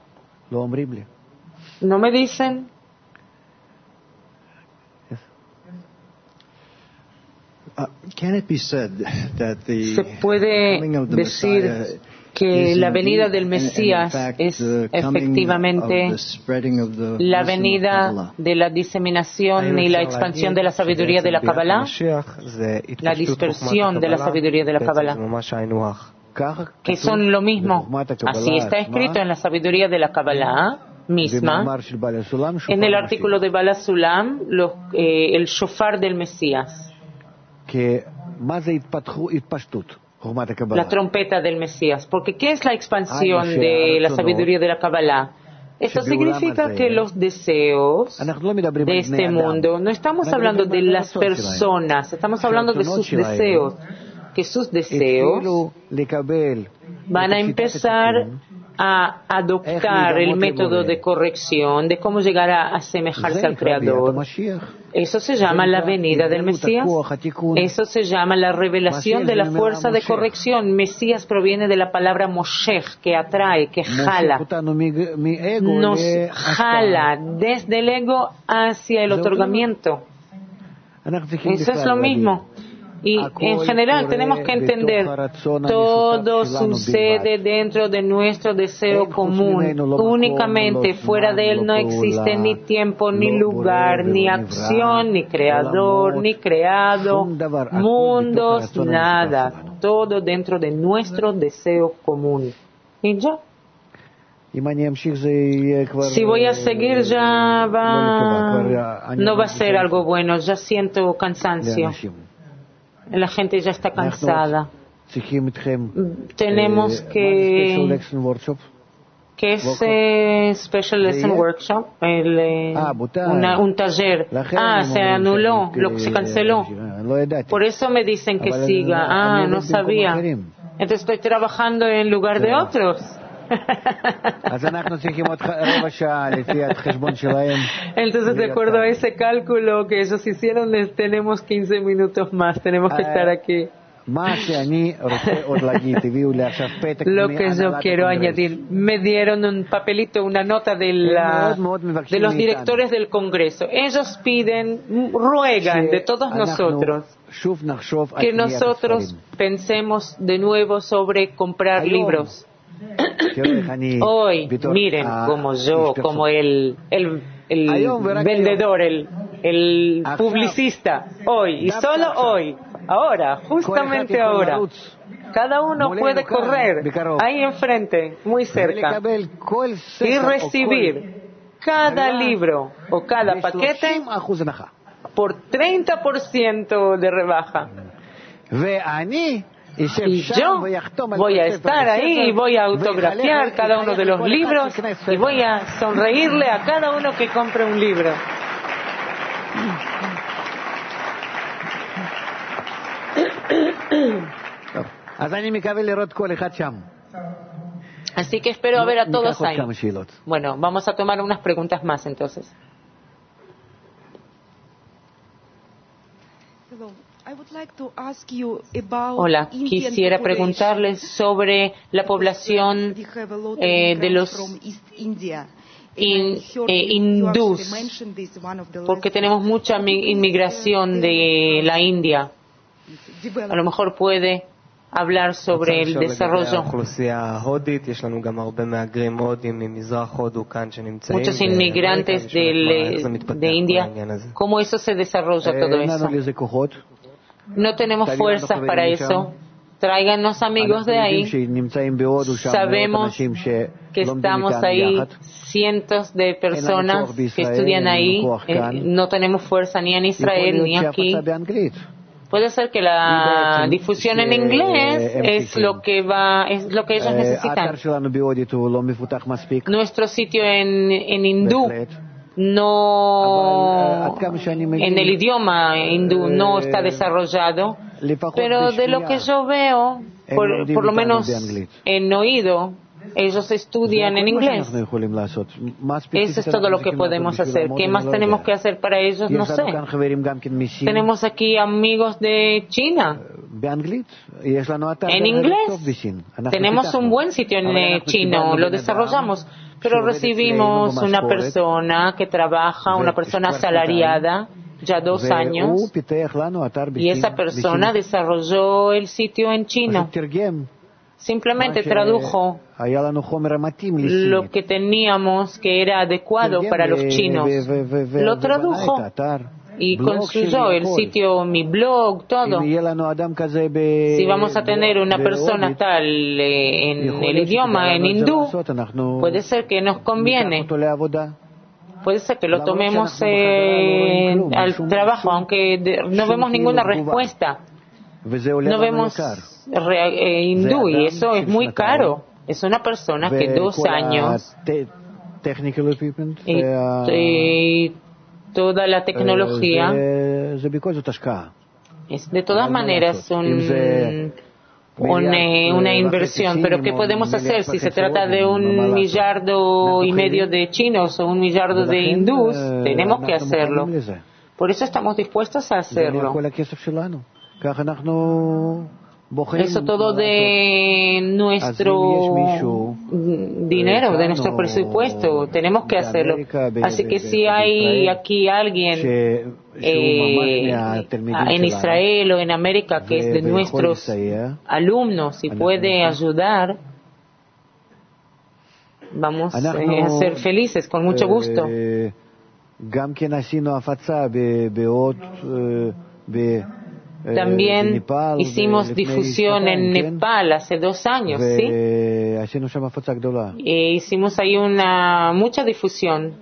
¿No me dicen? Se puede decir que la venida del Mesías es efectivamente la venida de la diseminación y la expansión de la sabiduría de la Kabbalah, la dispersión de la sabiduría de la Kabbalah, que son lo mismo. Así está escrito en la sabiduría de la Kabbalah misma, en el artículo de Bala Sulam, el shofar del Mesías, la trompeta del Mesías. Porque ¿qué es la expansión de la sabiduría de la Kabbalah? Esto significa que los deseos de este mundo, no estamos hablando de las personas, estamos hablando de sus deseos, que sus deseos van a empezar a adoptar el método de corrección de cómo llegar a asemejarse al Creador. Eso se llama la venida del Mesías. Eso se llama la revelación de la fuerza de corrección. Mesías proviene de la palabra Moshech, que atrae, que jala. Nos jala desde el ego hacia el otorgamiento. Eso es lo mismo. Y en general tenemos que entender, todo sucede dentro de nuestro deseo común. Únicamente fuera de él no existe ni tiempo, ni lugar, ni acción, ni creador, ni creado, mundos, nada. Todo dentro de nuestro deseo común. ¿Y ya? Si voy a seguir ya no va a ser algo bueno. Ya siento cansancio. La gente ya está cansada. Tenemos que... ¿Qué es Special Lesson Workshop? Un taller. Se anuló, se canceló. Por eso me dicen que siga. No sabía. Entonces estoy trabajando en lugar de otros. Entonces, de acuerdo a ese cálculo que ellos hicieron, tenemos 15 minutos más, tenemos que estar aquí. Lo que yo quiero añadir, me dieron un papelito, una nota de los directores del Congreso. Ellos piden, ruegan de todos nosotros que nosotros pensemos de nuevo sobre comprar libros. Hoy, miren, como yo, como el vendedor, el publicista, hoy, y solo hoy, ahora, justamente ahora, cada uno puede correr ahí enfrente, muy cerca, y recibir cada libro o cada paquete por 30% de rebaja. Y yo voy a estar ahí y voy a autografiar cada uno de los libros y voy a sonreírle a cada uno que compre un libro. Así que espero ver a todos ahí. Bueno, vamos a tomar unas preguntas más entonces. Hola, quisiera preguntarles sobre la población de los hindús, porque tenemos mucha inmigración de la India. A lo mejor puede hablar sobre el desarrollo. Muchos inmigrantes de India. ¿Cómo eso se desarrolla todo eso? No tenemos fuerzas para eso. Tráiganos amigos de ahí. Sabemos que estamos ahí, cientos de personas que estudian ahí. No tenemos fuerza ni en Israel ni aquí. Puede ser que la difusión en inglés es lo que ellos necesitan. Nuestro sitio en hindú en el idioma hindú no está desarrollado, pero de lo que yo veo, por lo menos en oído, ellos estudian en inglés. Eso es todo lo que podemos hacer. ¿Qué más tenemos que hacer para ellos? No sé. Tenemos aquí amigos de China. En inglés. Tenemos un buen sitio en chino, lo desarrollamos. Pero recibimos una persona que trabaja, una persona asalariada, ya 2 años, y esa persona desarrolló el sitio en chino. Simplemente tradujo lo que teníamos que era adecuado para los chinos. Lo tradujo y construyó el sitio, mi blog, todo. Si vamos a tener una persona tal en el idioma, en hindú, puede ser que nos conviene. Puede ser que lo tomemos al trabajo, aunque no vemos ninguna respuesta. No vemos hindú, y eso es muy caro. Es una persona que 2 años y toda la tecnología es de todas maneras una inversión. Pero ¿qué podemos hacer si se trata de 1,5 millardos de chinos o 1 millardo de hindús? Tenemos que hacerlo. Por eso estamos dispuestos a hacerlo. Eso todo de nuestro dinero, de nuestro presupuesto. Tenemos que hacerlo. Así que si hay aquí alguien en Israel o en América que es de nuestros alumnos y puede ayudar, vamos a ser felices, con mucho gusto. También hicimos difusión en Nepal hace 2 años, ¿sí? Hicimos ahí mucha difusión.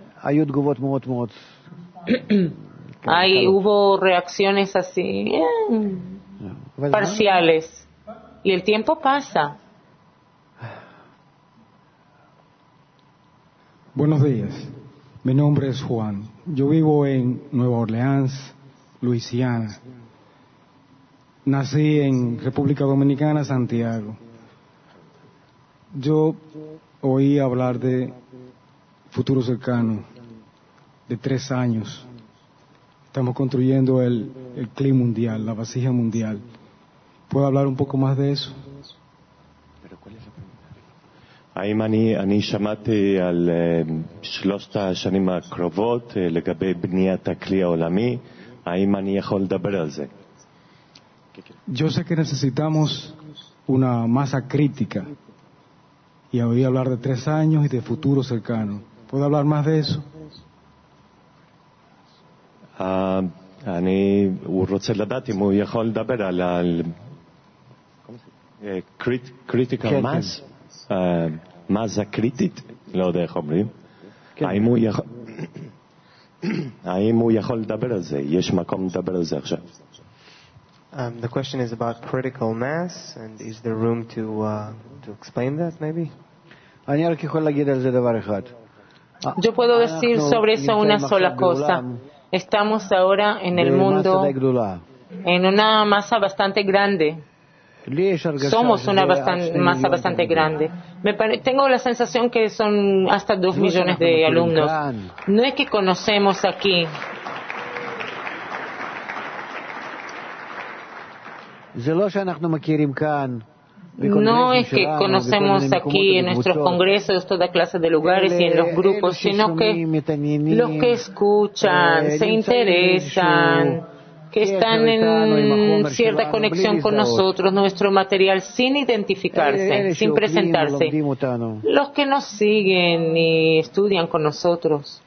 Hubo reacciones así, parciales. Y el tiempo pasa. Buenos días. Mi nombre es Juan. Yo vivo en Nueva Orleans, Luisiana. Nací en República Dominicana, Santiago. Yo oí hablar de futuro cercano, de 3 años. Estamos construyendo el clima mundial, la vasija mundial. ¿Puedo hablar un poco más de eso? האם אני שמעתי על 3 השנים הקרובות לגבי בניית הכלי העולמי, האם אני יכול לדבר על זה? Yo sé que necesitamos una masa crítica y oí hablar de 3 años y de futuro cercano. ¿Puedo hablar más de eso? הוא רוצה לדעת אם הוא יכול לדבר על critical mass, מסה קריטית, לא יודע איך אומרים. האם הוא יכול לדבר על זה? יש מקום לדבר על זה עכשיו. The question is about critical mass, and is there room to explain that, maybe? Yo puedo decir sobre eso una sola cosa. Estamos ahora en el mundo en una masa bastante grande. Somos una masa bastante grande. Tengo la sensación que son hasta 2 millones de alumnos. No es que conocemos aquí. No es que conocemos aquí en nuestros congresos, toda clase de lugares y en los grupos, sino que los que escuchan, se interesan, que están en cierta conexión con nosotros, nuestro material, sin identificarse, sin presentarse. Los que nos siguen y estudian con nosotros.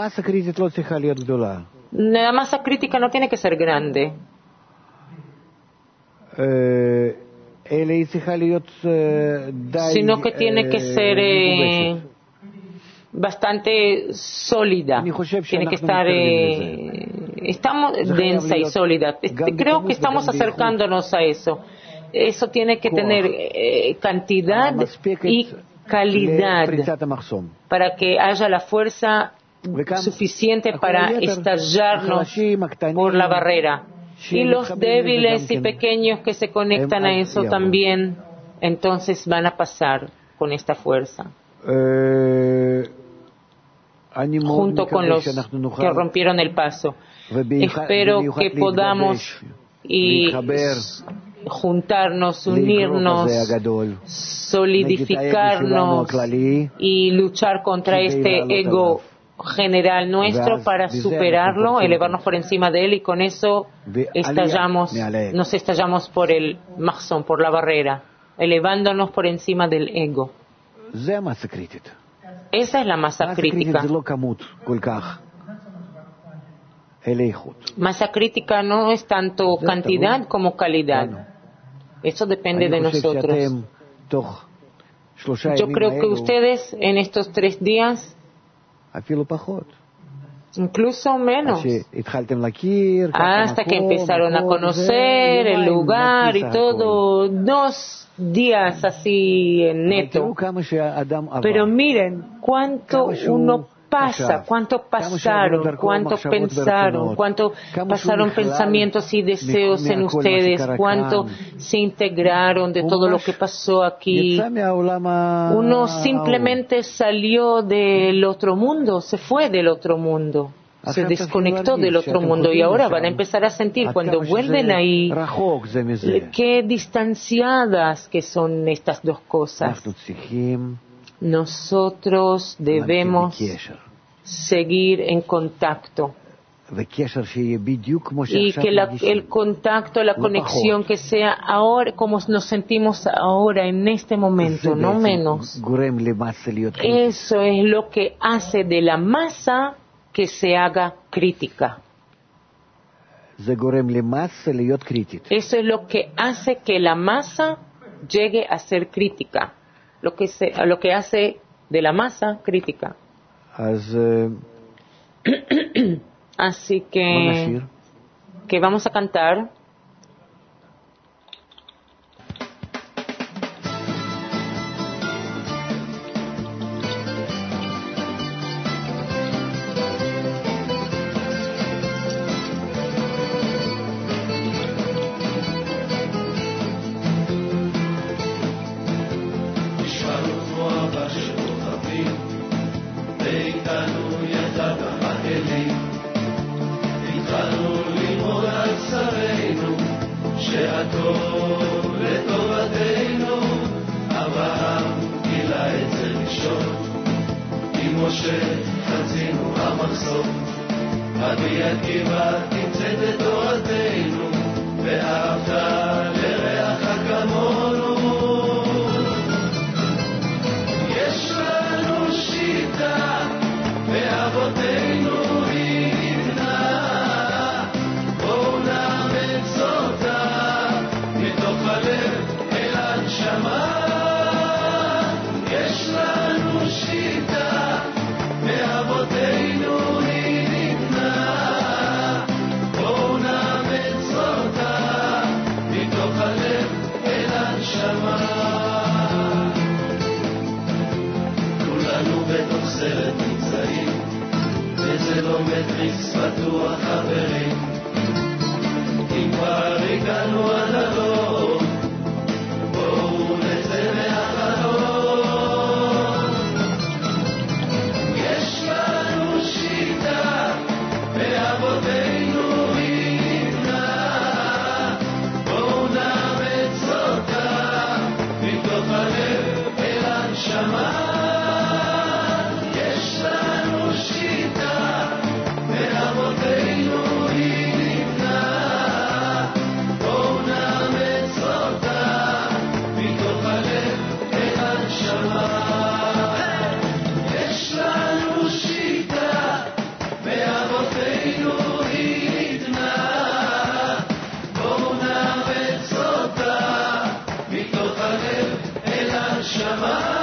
La masa crítica no tiene que ser grande. Sino que tiene que ser bastante sólida, tiene que estar estamos densa y sólida. Creo que estamos acercándonos a eso. Eso tiene que tener cantidad y calidad para que haya la fuerza suficiente para estallarnos por la barrera. Y los débiles y pequeños que se conectan a eso también, entonces van a pasar con esta fuerza. Junto con los que rompieron el paso. Espero que podamos juntarnos, unirnos, solidificarnos y luchar contra este ego general nuestro para superarlo, elevarnos por encima de él, y con eso nos estallamos por el mahzón, por la barrera, elevándonos por encima del ego. Esa es la masa crítica. Masa crítica no es tanto cantidad como calidad. Eso depende de nosotros. Yo creo que ustedes en estos 3 días, incluso menos, hasta que empezaron a conocer el lugar y todo, 2 días así en neto. Pero miren cuánto uno pasa, cuánto pasaron, cuánto pensaron, cuánto pasaron pensamientos y deseos en ustedes, cuánto se integraron de todo lo que pasó aquí. Uno simplemente salió del otro mundo, se fue del otro mundo, se desconectó del otro mundo, y ahora van a empezar a sentir cuando vuelven ahí qué distanciadas que son estas dos cosas. Nosotros debemos seguir en contacto, y que el contacto, la conexión, que sea ahora como nos sentimos ahora en este momento, no menos. Eso es lo que hace de la masa que se haga crítica. Eso es lo que hace que la masa llegue a ser crítica. Lo que hace de la masa crítica. Así que vamos a cantar. Shama